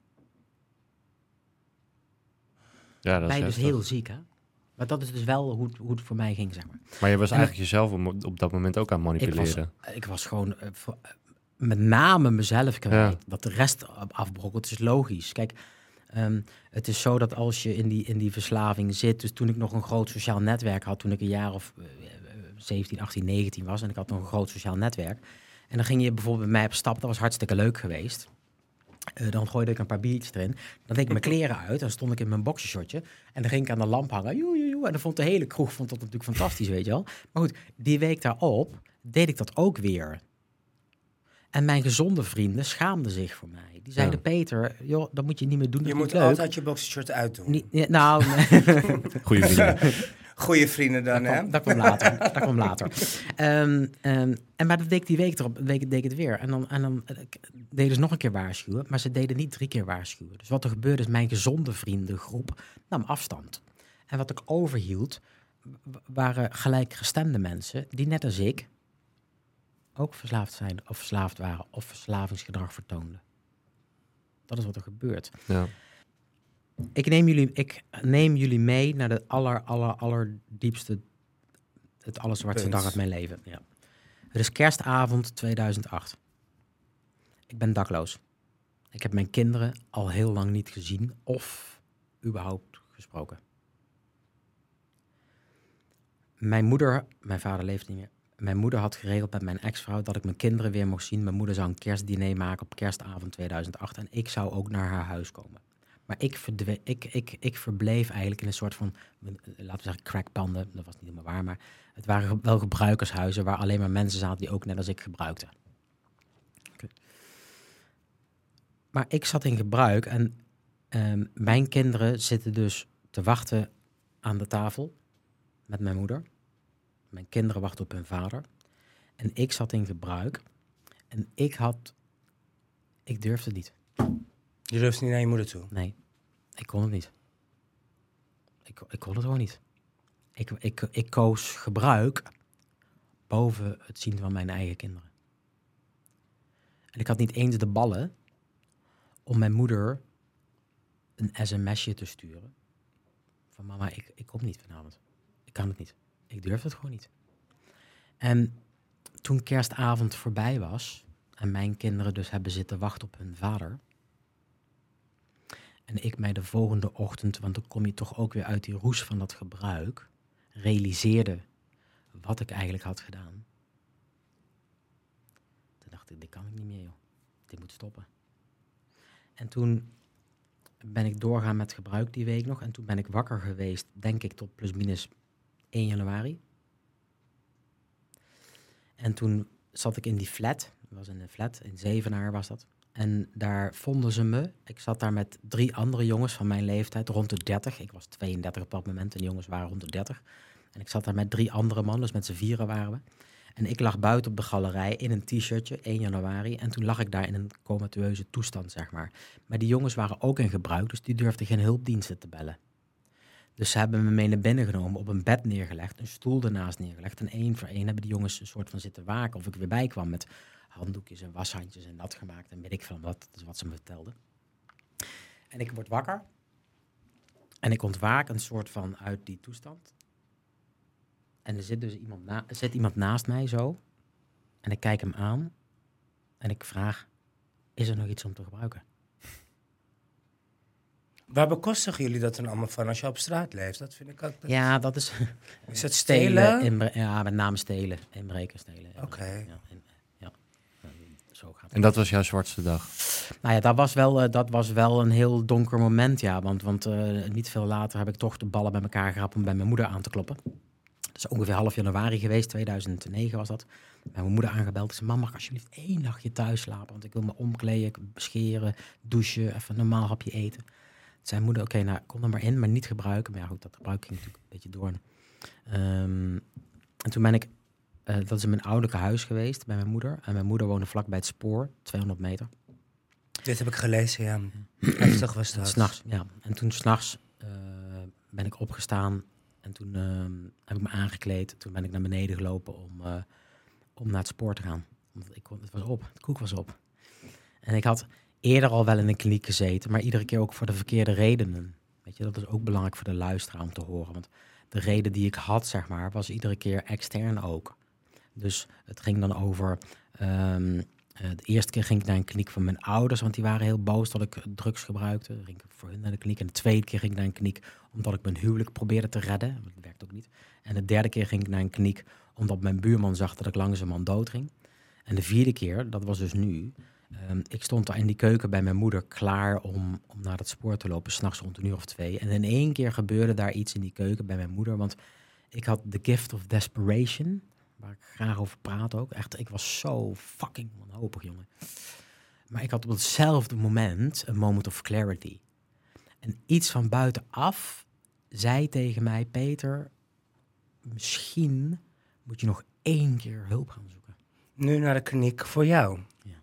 Ja, dat is Ben je dus heftig. heel ziek, hè? Maar dat is dus wel hoe het, hoe het voor mij ging, zeg maar. Maar je was En- eigenlijk jezelf om- op dat moment ook aan het Ik was, manipuleren. ik was gewoon eh, voor- eh, met name mezelf kwijt. Dat de rest af- afbrokkelt, is logisch. Kijk, ehm, het is zo dat als je in die, in die verslaving zit... Dus toen ik nog een groot sociaal netwerk had... toen ik een jaar of eh, zeventien, achttien, negentien was... en ik had nog een groot sociaal netwerk... en dan ging je bijvoorbeeld bij mij op stap... dat was hartstikke leuk geweest... Eh, dan gooide ik een paar biertjes erin. Dan deed ik mijn kleren uit. Dan stond ik in mijn boxershortje. En dan ging ik aan de lamp hangen. Joe, joe, joe. En dan vond de hele kroeg vond dat natuurlijk fantastisch, weet je wel. Maar goed, die week daarop deed ik dat ook weer. En mijn gezonde vrienden schaamden zich voor mij. Die zeiden, Ja. Peter, joh, dat moet je niet meer doen. Dat Je is moet niet leuk. altijd je boxershort uitdoen. Niet, ja, nou, Goeie vrienden. Goeie vrienden dan, dat, hè? kwam, dat kwam later. Dat kwam later. Ehm, ehm, en maar dat deed ik die week erop, week deed ik het weer. En dan, en dan eh, deden ze nog een keer waarschuwen, maar ze deden niet drie keer waarschuwen. Dus wat er gebeurde is, mijn gezonde vriendengroep nam afstand. En wat ik overhield, w- waren gelijkgestemde mensen die net als ik ook verslaafd zijn of verslaafd waren of verslavingsgedrag vertoonden. Dat is wat er gebeurt. Ja. Ik neem jullie, ik neem jullie mee naar de aller, aller, allerdiepste, het allerzwartste Punt. dag uit mijn leven. Ja. Het is kerstavond tweeduizend acht. Ik ben dakloos. Ik heb mijn kinderen al heel lang niet gezien of überhaupt gesproken. Mijn moeder, mijn vader leeft niet meer. mijn moeder had geregeld met mijn ex-vrouw dat ik mijn kinderen weer mocht zien. Mijn moeder zou een kerstdiner maken op kerstavond tweeduizend acht. En ik zou ook naar haar huis komen. Maar ik, verdwe- ik, ik, ik verbleef eigenlijk in een soort van, laten we zeggen, crackpanden. Dat was niet helemaal waar, maar het waren ge- wel gebruikershuizen waar alleen maar mensen zaten die ook net als ik gebruikten. Okay. Maar ik zat in gebruik en um, mijn kinderen zitten dus te wachten aan de tafel met mijn moeder. Mijn kinderen wachten op hun vader. En ik zat in gebruik. En ik had... Ik durfde het niet. Je durft niet naar je moeder toe? Nee, ik kon het niet. Ik, ik kon het gewoon niet. Ik, ik, ik koos gebruik boven het zien van mijn eigen kinderen. En ik had niet eens de ballen om mijn moeder een sms'je te sturen. Van mama, ik, ik kom niet vanavond. Ik kan het niet. Ik durfde het gewoon niet. En toen kerstavond voorbij was en mijn kinderen dus hebben zitten wachten op hun vader. En ik mij de volgende ochtend, want dan kom je toch ook weer uit die roes van dat gebruik, realiseerde wat ik eigenlijk had gedaan. Toen dacht ik, dit kan ik niet meer, joh. Dit moet stoppen. En toen ben ik doorgaan met gebruik die week nog. En toen ben ik wakker geweest, denk ik, tot plus minus één januari. En toen zat ik in die flat. Dat was in een flat, in Zevenaar was dat. En daar vonden ze me. Ik zat daar met drie andere jongens van mijn leeftijd, rond de dertig. Ik was tweeëndertig op dat moment en de jongens waren rond de dertig. En ik zat daar met drie andere mannen, dus met z'n vieren waren we. En ik lag buiten op de galerij in een t-shirtje, één januari. En toen lag ik daar in een comateuze toestand, zeg maar. Maar die jongens waren ook in gebruik, dus die durfden geen hulpdiensten te bellen. Dus ze hebben me mee naar binnen genomen, op een bed neergelegd, een stoel ernaast neergelegd. En één voor één hebben die jongens een soort van zitten waken of ik weer bij kwam met handdoekjes en washandjes en dat gemaakt. En weet ik veel wat, dat is wat ze me vertelden. En ik word wakker. En ik ontwaak een soort van uit die toestand. En er zit dus iemand, na, er zit iemand naast mij zo. En ik kijk hem aan. En ik vraag, is er nog iets om te gebruiken? Waar bekostigen jullie dat dan allemaal van als je op straat leeft? Dat vind ik ook... Dat... Ja, dat is... Is dat stelen? inbre- ja, met name stelen. Inbreken, stelen. Oké. Okay. Ja, in, ja. Zo gaat het. En dat was jouw zwartste dag? Nou ja, dat was wel, uh, dat was wel een heel donker moment, ja. Want, want uh, niet veel later heb ik toch de ballen bij elkaar gerapt om bij mijn moeder aan te kloppen. Dat is ongeveer half januari geweest, tweeduizend negen was dat. Bij mijn moeder aangebeld. Ik zei, mam, mag ik alsjeblieft één nachtje thuis slapen? Want ik wil me omkleden, scheren, douchen, even een normaal hapje eten. Zijn moeder, oké, okay, nou, kom er maar in, maar niet gebruiken. Maar ja, goed, dat gebruik ging natuurlijk een beetje door. Um, en toen ben ik, uh, dat is in mijn ouderlijke huis geweest, bij mijn moeder. En mijn moeder woonde vlak bij het spoor, tweehonderd meter. Dit heb ik gelezen, ja. Heftig was dat. 's Nachts, ja. En toen 's nachts uh, ben ik opgestaan en toen uh, heb ik me aangekleed. Toen ben ik naar beneden gelopen om, uh, om naar het spoor te gaan. Want ik kon, het was op, het koek was op. En ik had eerder al wel in een kliniek gezeten, maar iedere keer ook voor de verkeerde redenen. Weet je, dat is ook belangrijk voor de luisteraar om te horen. Want de reden die ik had, zeg maar, was iedere keer extern ook. Dus het ging dan over... Um, uh, de eerste keer ging ik naar een kliniek van mijn ouders, want die waren heel boos dat ik drugs gebruikte. Dan ging ik voor hun naar de kliniek. En de tweede keer ging ik naar een kliniek omdat ik mijn huwelijk probeerde te redden. Dat werkt ook niet. En de derde keer ging ik naar een kliniek omdat mijn buurman zag dat ik langzamerhand doodging. En de vierde keer, dat was dus nu... Um, ik stond daar in die keuken bij mijn moeder klaar om, om naar het spoor te lopen, 's nachts rond een uur of twee. En in één keer gebeurde daar iets in die keuken bij mijn moeder, want ik had the gift of desperation, waar ik graag over praat ook. Echt, ik was zo fucking wanhopig, jongen. Maar ik had op hetzelfde moment een moment of clarity. En iets van buitenaf zei tegen mij, Peter, misschien moet je nog één keer hulp gaan zoeken. Nu naar de kliniek voor jou.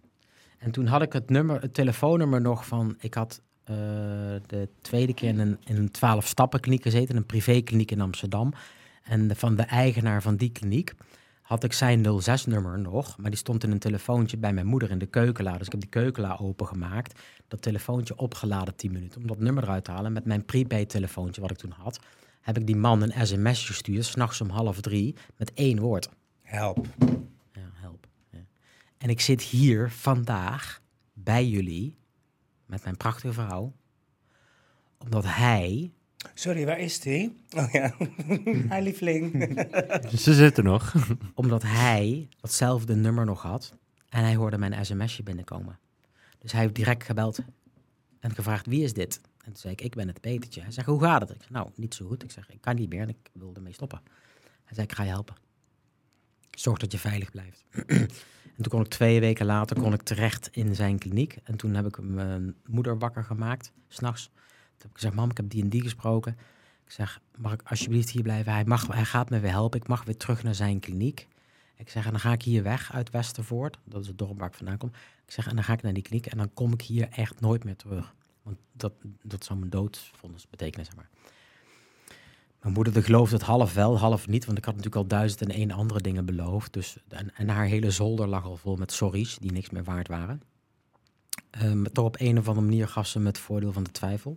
En toen had ik het nummer, het telefoonnummer nog van... Ik had uh, de tweede keer in een, in een twaalf-stappen-kliniek gezeten, een privékliniek in Amsterdam. En de, van de eigenaar van die kliniek had ik zijn nul zes-nummer nog, maar die stond in een telefoontje bij mijn moeder in de keukenla. Dus ik heb die keukenla opengemaakt, dat telefoontje opgeladen tien minuten, om dat nummer eruit te halen. Met mijn prepaid-telefoontje, wat ik toen had, heb ik die man een sms gestuurd, 's nachts om half drie, met één woord. Help. Ja, help. Ja. En ik zit hier vandaag bij jullie, met mijn prachtige vrouw, omdat hij Sorry, waar is die? Oh ja, hi lieveling. Ze zitten nog. Omdat hij datzelfde nummer nog had en hij hoorde mijn sms'je binnenkomen. Dus hij heeft direct gebeld en gevraagd, wie is dit? En toen zei ik, ik ben het Petertje. Hij zegt, hoe gaat het? Ik zeg, nou, niet zo goed. Ik zeg, ik kan niet meer en ik wil ermee stoppen. Hij zei, ik ga je helpen. Zorg dat je veilig blijft. En toen kon ik twee weken later kon ik terecht in zijn kliniek. En toen heb ik mijn moeder wakker gemaakt, 's nachts. Toen heb ik gezegd, mam, ik heb die en die gesproken. Ik zeg, mag ik alsjeblieft hier blijven? Hij, mag, hij gaat me weer helpen. Ik mag weer terug naar zijn kliniek. Ik zeg, en dan ga ik hier weg uit Westervoort. Dat is het dorp waar ik vandaan kom. Ik zeg, en dan ga ik naar die kliniek en dan kom ik hier echt nooit meer terug. Want dat, dat zou mijn doodvonnis betekenen, zeg maar. Mijn moeder die geloofde het half wel, half niet. Want ik had natuurlijk al duizend en één andere dingen beloofd. Dus, en, en haar hele zolder lag al vol met sorry's die niks meer waard waren. Um, maar toch op een of andere manier gaf ze me het voordeel van de twijfel.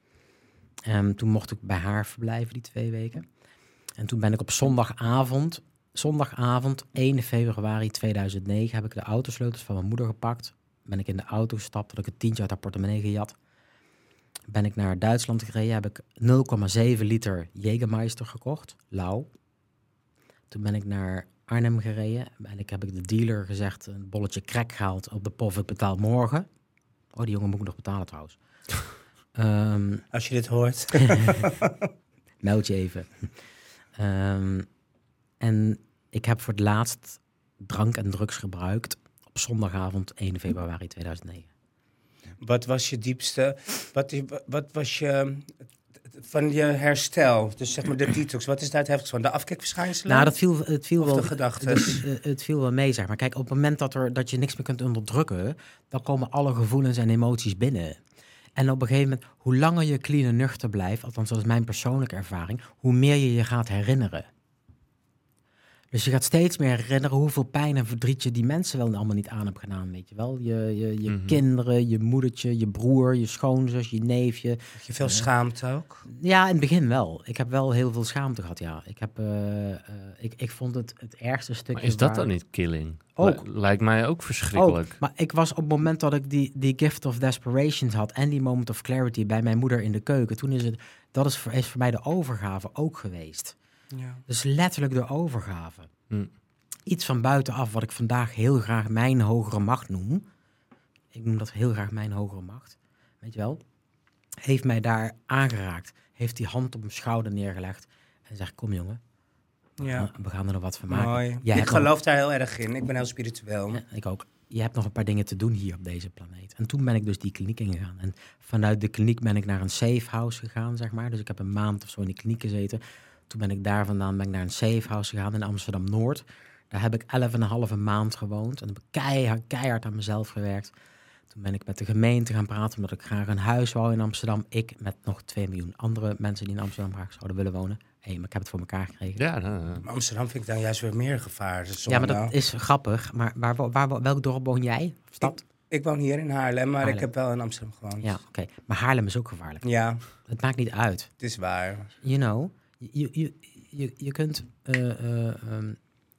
Um, toen mocht ik bij haar verblijven die twee weken. En toen ben ik op zondagavond, zondagavond één februari tweeduizend negen... heb ik de autosleutels van mijn moeder gepakt. Ben ik in de auto gestapt, had ik het tientje uit haar portemonnee gejat. Ben ik naar Duitsland gereden, heb ik nul komma zeven liter Jägermeister gekocht, lauw. Toen ben ik naar Arnhem gereden en ik heb ik de dealer gezegd, een bolletje crack gehaald op de pof, ik betaal morgen. Oh, die jongen moet ik nog betalen trouwens. um, Als je dit hoort. Meld je even. um, en ik heb voor het laatst drank en drugs gebruikt op zondagavond één februari tweeduizend negen. Wat was je diepste, wat, wat was je, van je herstel, dus zeg maar de detox, wat is daar het heftigste van? De afkikverschijnselen? Nou, dat viel, het viel of wel, de gedachten? Het, het viel wel mee, zeg maar. Kijk, op het moment dat, er, dat je niks meer kunt onderdrukken, dan komen alle gevoelens en emoties binnen. En op een gegeven moment, hoe langer je clean en nuchter blijft, althans dat is mijn persoonlijke ervaring, hoe meer je je gaat herinneren. Dus je gaat steeds meer herinneren hoeveel pijn en verdriet je die mensen wel allemaal niet aan hebt gedaan, weet je wel. Je, je, je Mm-hmm. kinderen, je moedertje, je broer, je schoonzus, je neefje. Heb je veel schaamte ook? Ja, in het begin wel. Ik heb wel heel veel schaamte gehad, ja. Ik, heb, uh, uh, ik, ik vond het het ergste stukje. Maar is dat waar... dan niet killing? Ook. L- lijkt mij ook verschrikkelijk. Ook, maar ik was op het moment dat ik die, die gift of desperation had en die moment of clarity bij mijn moeder in de keuken, toen is het, dat is voor, is voor mij de overgave ook geweest. Ja. Dus letterlijk de overgave. Hm. Iets van buitenaf wat ik vandaag heel graag mijn hogere macht noem. Ik noem dat heel graag mijn hogere macht. Weet je wel? Heeft mij daar aangeraakt. Heeft die hand op mijn schouder neergelegd. En zegt, kom jongen. Ja. We gaan er nog wat van maken. Mooi. Jij Ik hebt geloof nog... daar heel erg in. Ik ben heel spiritueel. Ja, ik ook. Je hebt nog een paar dingen te doen hier op deze planeet. En toen ben ik dus die kliniek ingegaan. En vanuit de kliniek ben ik naar een safe house gegaan, zeg maar. Dus ik heb een maand of zo in die kliniek gezeten. Toen ben ik daar vandaan ben ik naar een safe house gegaan in Amsterdam-Noord. Daar heb ik elf en een halve maand gewoond. En heb ik keihard, keihard aan mezelf gewerkt. Toen ben ik met de gemeente gaan praten, omdat ik graag een huis wou in Amsterdam. Ik met nog twee miljoen andere mensen die in Amsterdam graag zouden willen wonen. Hé, hey, maar ik heb het voor elkaar gekregen. Ja, nou, nou. Maar Amsterdam vind ik dan juist weer meer gevaar. Dus Ja, maar dat nou. is grappig. Maar waar, waar, waar, welk dorp woon jij? Stad? Ik, ik woon hier in Haarlem, maar Haarlem. ik heb wel in Amsterdam gewoond. Ja, oké. Okay. Maar Haarlem is ook gevaarlijk. Ja, Het maakt niet uit. het is waar. You know, je, je, je, je kunt... Uh, uh, um,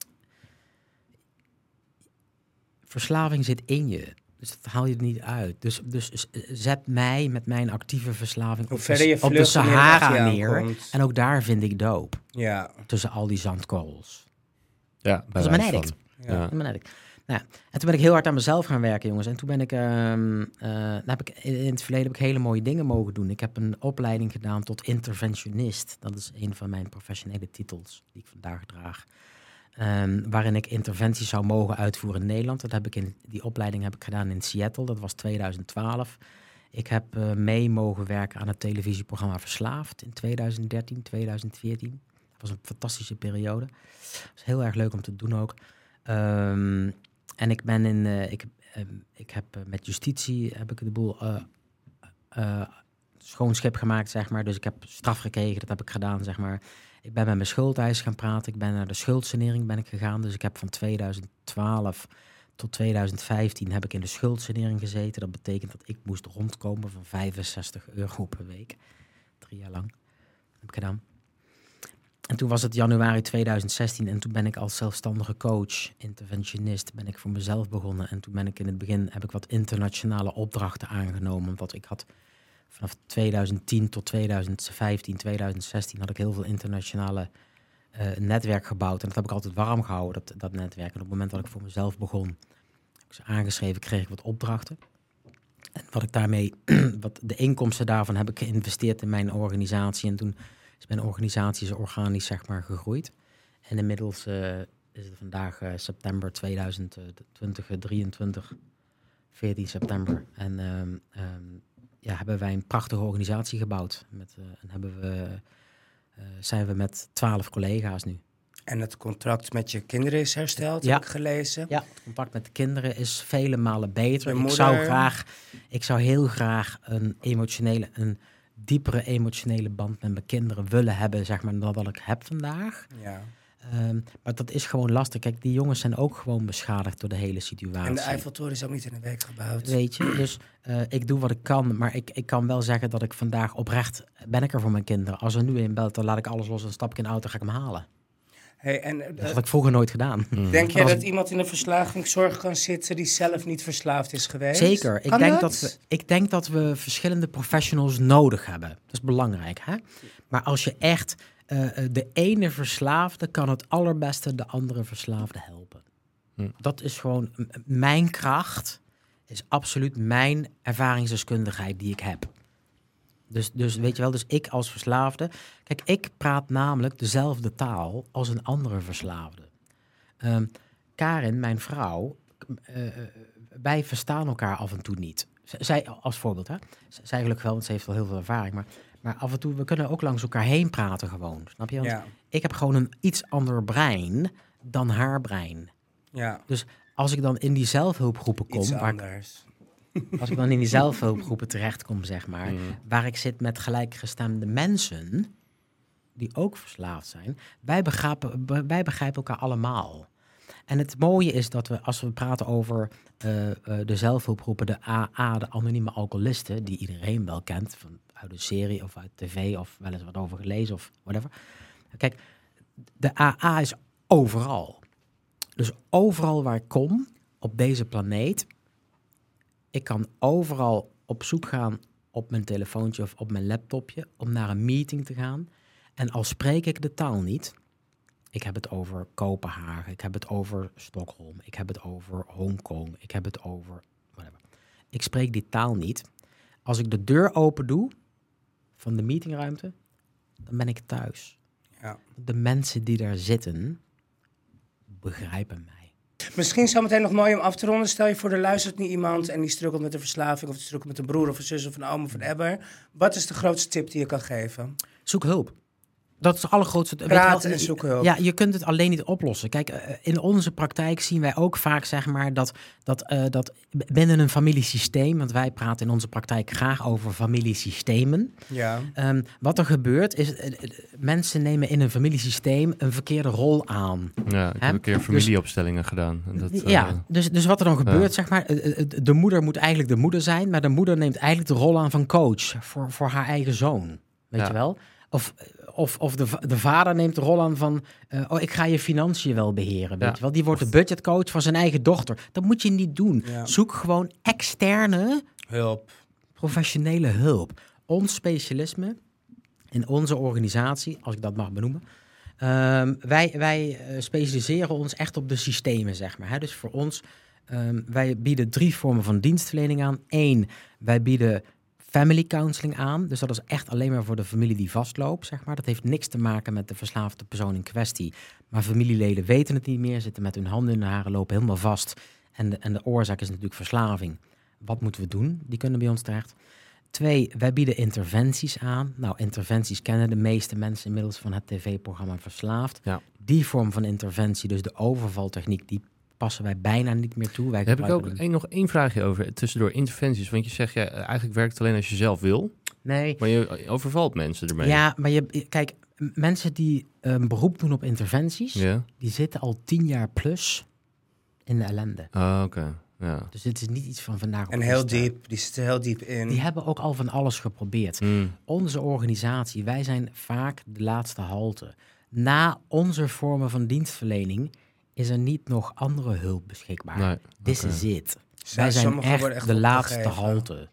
verslaving zit in je. Dus dat haal je er niet uit. Dus, dus zet mij met mijn actieve verslaving Hoe op verder je de, op de vlucht, hoe meer Sahara achter je neer. aankomt. En ook daar vind ik doop. Ja. Tussen al die zandkorrels. Ja, Dat bij is mijn wijze addict. van. Ja. Ja. Dat is mijn addict. Nou, en toen ben ik heel hard aan mezelf gaan werken, jongens. En toen ben ik, um, uh, dan heb ik in het verleden heb ik hele mooie dingen mogen doen. Ik heb een opleiding gedaan tot interventionist. Dat is een van mijn professionele titels die ik vandaag draag. Um, waarin ik interventies zou mogen uitvoeren in Nederland. Dat heb ik in die opleiding heb ik gedaan in Seattle. Dat was tweeduizend twaalf. Ik heb uh, mee mogen werken aan het televisieprogramma Verslaafd in tweeduizend dertien, tweeduizend veertien. Dat was een fantastische periode. Dat was heel erg leuk om te doen ook. Um, en ik ben in, uh, ik, uh, ik heb uh, met justitie heb ik de boel uh, uh, schoon schip gemaakt, zeg maar. Dus ik heb straf gekregen, dat heb ik gedaan, zeg maar. Ik ben met mijn schuldeisers gaan praten. Ik ben naar de schuldsanering ben ik gegaan. Dus ik heb van tweeduizend twaalf tot tweeduizend vijftien heb ik in de schuldsanering gezeten. Dat betekent dat ik moest rondkomen van vijfenzestig euro per week. Drie jaar lang. Dat heb ik gedaan. En toen was het januari tweeduizend zestien en toen ben ik als zelfstandige coach, interventionist, ben ik voor mezelf begonnen. En toen ben ik in het begin, heb ik wat internationale opdrachten aangenomen. Want ik had vanaf tweeduizend tien tot tweeduizend vijftien, tweeduizend zestien had ik heel veel internationale uh, netwerk gebouwd. En dat heb ik altijd warm gehouden, dat, dat netwerk. En op het moment dat ik voor mezelf begon, heb ik ze aangeschreven, kreeg ik wat opdrachten. En wat ik daarmee, wat de inkomsten daarvan heb ik geïnvesteerd in mijn organisatie. En toen is mijn organisatie zo organisch, zeg maar, gegroeid. En inmiddels uh, is het vandaag uh, september tweeduizend twintig, drieëntwintig, veertien september. En um, um, ja, hebben wij een prachtige organisatie gebouwd. Met, uh, en hebben we, uh, zijn we met twaalf collega's nu. En het contract met je kinderen is hersteld, Ja. heb ik gelezen. Ja, het contact met de kinderen is vele malen beter. Je Ik moeder- zou graag, ik zou heel graag een emotionele, een diepere emotionele band met mijn kinderen willen hebben, zeg maar, dan dat ik heb vandaag. Ja. Um, maar dat is gewoon lastig. Kijk, die jongens zijn ook gewoon beschadigd door de hele situatie. En de Eiffeltoren is ook niet in een week gebouwd. Weet je, dus uh, ik doe wat ik kan, maar ik, ik kan wel zeggen dat ik vandaag oprecht ben ik er voor mijn kinderen. Als er nu een belt, dan laat ik alles los en stap ik in de auto, ga ik hem halen. Hey, en, uh, Dat had ik vroeger nooit gedaan. Mm. denk jij Als dat ik- iemand in een verslavingszorg kan zitten die zelf niet verslaafd is geweest? Zeker. Ik Kan denk dat? we, ik denk dat we verschillende professionals nodig hebben. Dat is belangrijk, hè? Maar als je echt uh, de ene verslaafde kan het allerbeste de andere verslaafde helpen. Hm. Dat is gewoon m- mijn kracht. Is absoluut mijn ervaringsdeskundigheid die ik heb. Dus, dus weet je wel, dus ik als verslaafde. Kijk, ik praat namelijk dezelfde taal als een andere verslaafde. Um, Karin, mijn vrouw, uh, wij verstaan elkaar af en toe niet. Z- zij als voorbeeld, hè? Z- zij gelukkig wel, want ze heeft wel heel veel ervaring. Maar, maar af en toe, we kunnen ook langs elkaar heen praten gewoon. Snap je? Want Ja, ik heb gewoon een iets ander brein dan haar brein. ja. Als ik dan in die zelfhulpgroepen kom, Iets waar ik, anders. als ik dan in die zelfhulpgroepen terechtkom, zeg maar, Mm. waar ik zit met gelijkgestemde mensen die ook verslaafd zijn, wij begrijpen, wij begrijpen elkaar allemaal. En het mooie is dat we, als we praten over uh, uh, de zelfhulpgroepen, de A A, de anonieme alcoholisten, die iedereen wel kent, van, uit een serie of uit tv of wel eens wat over gelezen of whatever. Kijk, de A A is overal. Dus overal waar ik kom, op deze planeet, ik kan overal op zoek gaan op mijn telefoontje of op mijn laptopje om naar een meeting te gaan. En al spreek ik de taal niet, ik heb het over Kopenhagen, ik heb het over Stockholm, ik heb het over Hongkong, ik heb het over whatever. Ik spreek die taal niet. Als ik de deur open doe van de meetingruimte, dan ben ik thuis. Ja. De mensen die daar zitten, begrijpen mij. Misschien zometeen nog mooi om af te ronden. Stel je voor, er luistert niet iemand en die struggelt met een verslaving of die struggelt met een broer of een zus of een oom of whatever. Wat is de grootste tip die je kan geven? Zoek hulp. Dat is de allergrootste... weet je wel, Praten en zoek hulp. Ja, je kunt het alleen niet oplossen. Kijk, uh, in onze praktijk zien wij ook vaak, zeg maar, dat, dat, uh, dat binnen een familiesysteem, want wij praten in onze praktijk graag over familiesystemen. Ja. Um, wat er gebeurt is, uh, uh, mensen nemen in een familiesysteem een verkeerde rol aan. Ja, ik Hè? heb een keer familieopstellingen gedaan. En dat, ja, uh, dus, dus wat er dan gebeurt, ja. zeg maar, uh, uh, de moeder moet eigenlijk de moeder zijn, maar de moeder neemt eigenlijk de rol aan van coach voor, voor haar eigen zoon. Weet Ja. je wel? Of, of, of de, de vader neemt de rol aan van, uh, oh, ik ga je financiën wel beheren, weet Ja. je wel? Die wordt de budgetcoach van zijn eigen dochter. Dat moet je niet doen. Ja. Zoek gewoon externe, Hulp. professionele hulp. Ons specialisme in onze organisatie, als ik dat mag benoemen, um, wij, wij uh, specialiseren ons echt op de systemen, zeg maar. Hè? Dus voor ons, um, wij bieden drie vormen van dienstverlening aan. Eén, wij bieden family counseling aan. Dus dat is echt alleen maar voor de familie die vastloopt, zeg maar. Dat heeft niks te maken met de verslaafde persoon in kwestie. Maar familieleden weten het niet meer, zitten met hun handen in de haren, lopen helemaal vast. En de, en de oorzaak is natuurlijk verslaving. Wat moeten we doen? Die kunnen bij ons terecht. Twee, wij bieden interventies aan. Nou, interventies kennen de meeste mensen inmiddels van het tv-programma Verslaafd. Ja. Die vorm van interventie, dus de overvaltechniek, die passen wij bijna niet meer toe. Wij Daar heb ik ook gebruiken één, nog één vraagje over. Tussendoor interventies. Want je zegt, ja, eigenlijk werkt het alleen als je zelf wil. hem. Nee, Maar je overvalt mensen ermee. ja, maar je, kijk, m- mensen die een beroep doen op interventies, Ja? die zitten al tien jaar plus in de ellende. Ah, oké. Ja. Dus het is niet iets van vandaag op En heel gisteren. diep. Die zitten heel diep in. Die hebben ook al van alles geprobeerd. Hmm. Onze organisatie, wij zijn vaak de laatste halte. Na onze vormen van dienstverlening is er niet nog andere hulp beschikbaar. Nee, This oké. is it. Zijn- Wij zijn sommigen worden echt echt de laatste opgegeven. halte.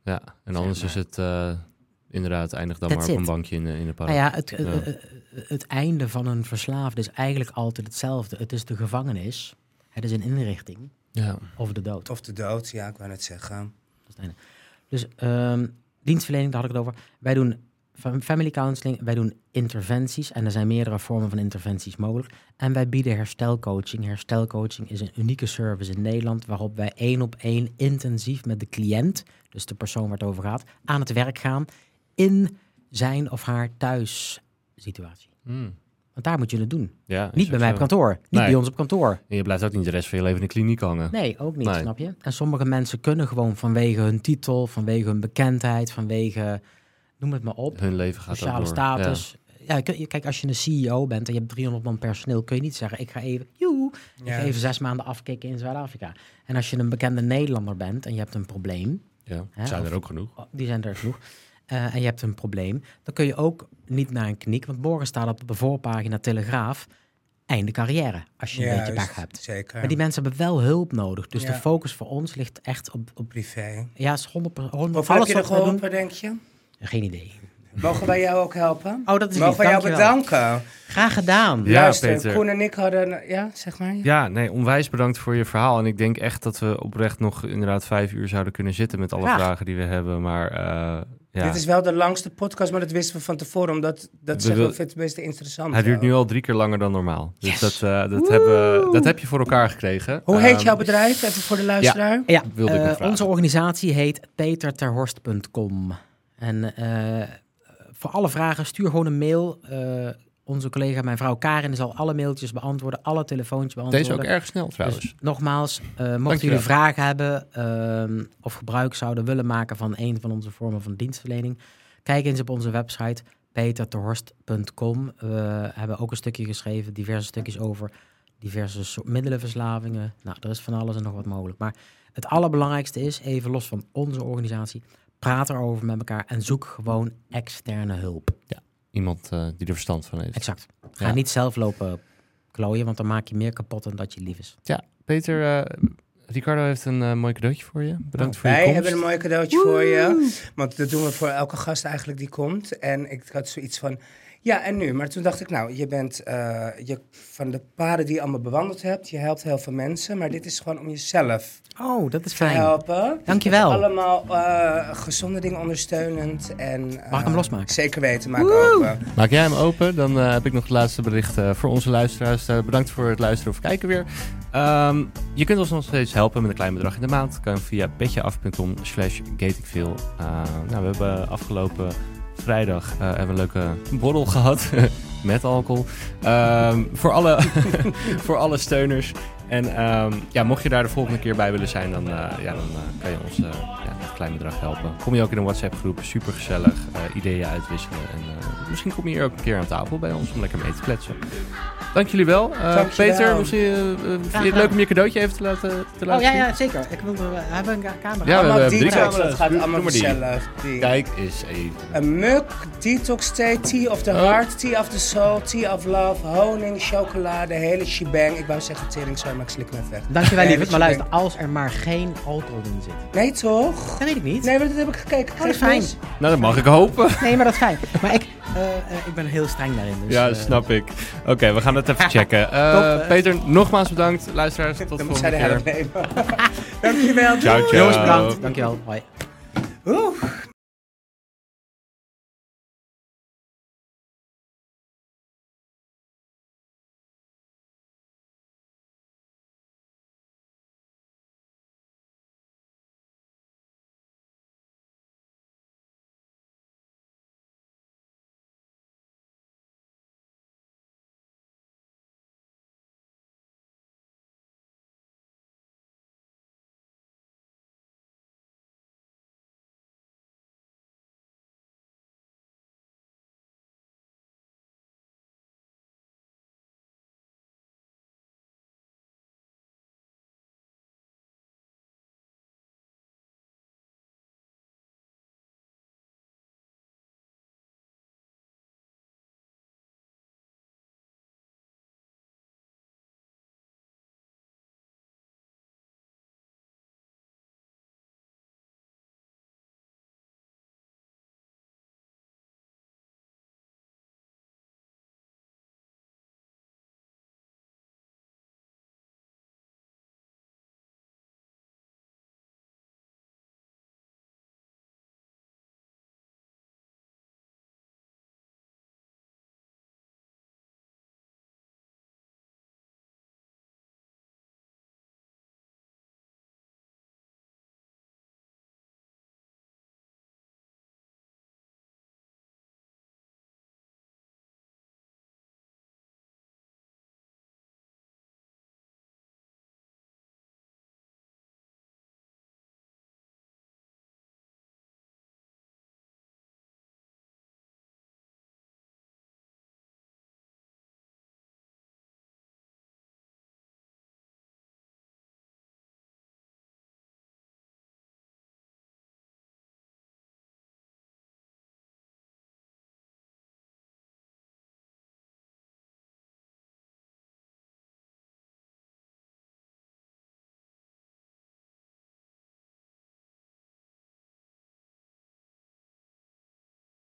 Ja, en anders Zeg is maar. het uh, inderdaad eindig dan That's maar op it. een bankje in de, in de park. Nou ja, het, Ja. uh, uh, het einde van een verslaafde is eigenlijk altijd hetzelfde. Het is de gevangenis, het is een inrichting Ja. of de dood. Of de dood, ja, ik wou net zeggen. Dat is het einde. Dus um, dienstverlening, daar had ik het over. Wij doen family counseling, wij doen interventies. En er zijn meerdere vormen van interventies mogelijk. En wij bieden herstelcoaching. Herstelcoaching is een unieke service in Nederland, waarop wij één op één intensief met de cliënt, dus de persoon waar het over gaat, aan het werk gaan in zijn of haar thuissituatie. Hmm. Want daar moet je het doen. Ja, Niet bij mij op kantoor. Niet Nee. bij ons op kantoor. En je blijft ook niet de rest van je leven in de kliniek hangen. Nee, ook niet, Nee. snap je? En sommige mensen kunnen gewoon vanwege hun titel, vanwege hun bekendheid, vanwege, noem het maar op, Hun leven gaat sociale ook door. status. Ja. Ja, kun- kijk, als je een C E O bent en je hebt driehonderd man personeel, kun je niet zeggen, ik ga even, joe, ik Ja. ga even zes maanden afkicken in Zuid-Afrika. En als je een bekende Nederlander bent en je hebt een probleem, Ja, ja. Hè, Zijn of- er ook genoeg. oh, die zijn er genoeg, uh, en je hebt een probleem, dan kun je ook niet naar een kliniek, want morgen staat op de voorpagina Telegraaf, einde carrière, als je een beetje Juist, pech hebt. Zeker. Maar die mensen hebben wel hulp nodig. Dus Ja. de focus voor ons ligt echt op... op Privé. ja, is honderd procent. Hoeveel heb je er geholpen, denk je? Geen idee. Mogen wij jou ook helpen? Oh, dat is Mogen lief, wij jou dankjewel. bedanken? Graag gedaan. Ja, Luister, Peter. Koen en ik hadden... Ja, zeg maar. Ja, nee, onwijs bedankt voor je verhaal. En ik denk echt dat we oprecht nog inderdaad vijf uur zouden kunnen zitten met alle Graag. vragen die we hebben. Maar uh, ja, Dit is wel de langste podcast, maar dat wisten we van tevoren. Omdat dat We zeggen wil- we vindt het best interessant. hij duurt ook. nu al drie keer langer dan normaal. Dus Yes. dat, uh, dat, hebben, dat heb je voor elkaar gekregen. Hoe heet Um, jouw bedrijf? Even voor de luisteraar. Ja, Wilde ik eh, nog vragen. onze organisatie heet peter ter horst punt com. En uh, voor alle vragen stuur gewoon een mail. Uh, onze collega, mijn vrouw Karin, zal alle mailtjes beantwoorden, alle telefoontjes beantwoorden. Deze ook erg snel trouwens. Dus nogmaals, uh, mochten Dankjewel. jullie vragen hebben uh, of gebruik zouden willen maken van een van onze vormen van dienstverlening, kijk eens op onze website peter ter horst punt com. We hebben ook een stukje geschreven, diverse stukjes over diverse soort middelenverslavingen. Nou, er is van alles en nog wat mogelijk. Maar het allerbelangrijkste is, even los van onze organisatie, praat erover met elkaar en zoek gewoon externe hulp. Iemand uh, die er verstand van heeft. Exact. Ga Ja. niet zelf lopen klooien, want dan maak je meer kapot dan dat je lief is. Ja, Peter, uh, Ricardo heeft een uh, mooi cadeautje voor je. Bedankt voor je Wij komst. hebben een mooi cadeautje voor je. Want dat doen we voor elke gast eigenlijk die komt. En ik had zoiets van, ja en nu? Maar toen dacht ik, nou, je bent uh, je, van de paden die je allemaal bewandeld hebt. Je helpt heel veel mensen, maar dit is gewoon om jezelf Oh, dat is te fijn. helpen. Dankjewel. Allemaal uh, gezonde dingen ondersteunend. En, uh, Mag ik hem losmaken? Zeker weten, maak open. Maak jij hem open, dan uh, heb ik nog het laatste bericht uh, voor onze luisteraars. Uh, bedankt voor het luisteren of kijken weer. Um, je kunt ons nog steeds helpen met een klein bedrag in de maand. Kan via petjeaf.com slash gatingveel. Uh, nou, we hebben afgelopen vrijdag uh, hebben we een leuke borrel gehad met alcohol. Um, voor, alle voor alle steuners. En um, ja, mocht je daar de volgende keer bij willen zijn, dan, uh, ja, dan uh, kan je ons uh, ja, met een klein bedrag helpen. Kom je ook in een WhatsApp groep, super gezellig, uh, ideeën uitwisselen. En uh, misschien kom je hier ook een keer aan tafel bij ons om lekker mee te kletsen. Dank jullie wel. Uh, Dank je Peter, wel. moest je, uh, vind je het leuk om je cadeautje even te laten, te laten Oh ja, zien? ja, zeker. Ik wil, we hebben een camera. Ja, we allemaal hebben drie detox, camera's. dat gaat Doe- allemaal doe maar die. vanzelf. Die. Kijk eens even. Een muk, detox thee, tea of the Oh. heart, tea of the soul, tea of love, honing, chocolade, hele shebang. Ik wou zeggen tering, sorry, maar ik slik hem even weg. Dankjewel, De hele lieverd. Maar luister, shebang. als er maar geen alcohol in zit. Nee, toch? Dat weet ik niet. Nee, maar dat heb ik gekeken. Oh, dat is Geef fijn. los. Nou, dat mag ik hopen. Nee, maar dat is fijn. Maar ik, uh, uh, ik ben heel streng daarin. Dus, Ja, uh, snap ik. Oké, okay, we gaan het even checken. Uh, Top, uh, Peter, nogmaals bedankt. Luisteraars, tot de Dan moet zij volgende de keer. helft nemen. Dankjewel. Ciao, ciao. Jongens, bedankt. Dankjewel. Hoi. Oeh.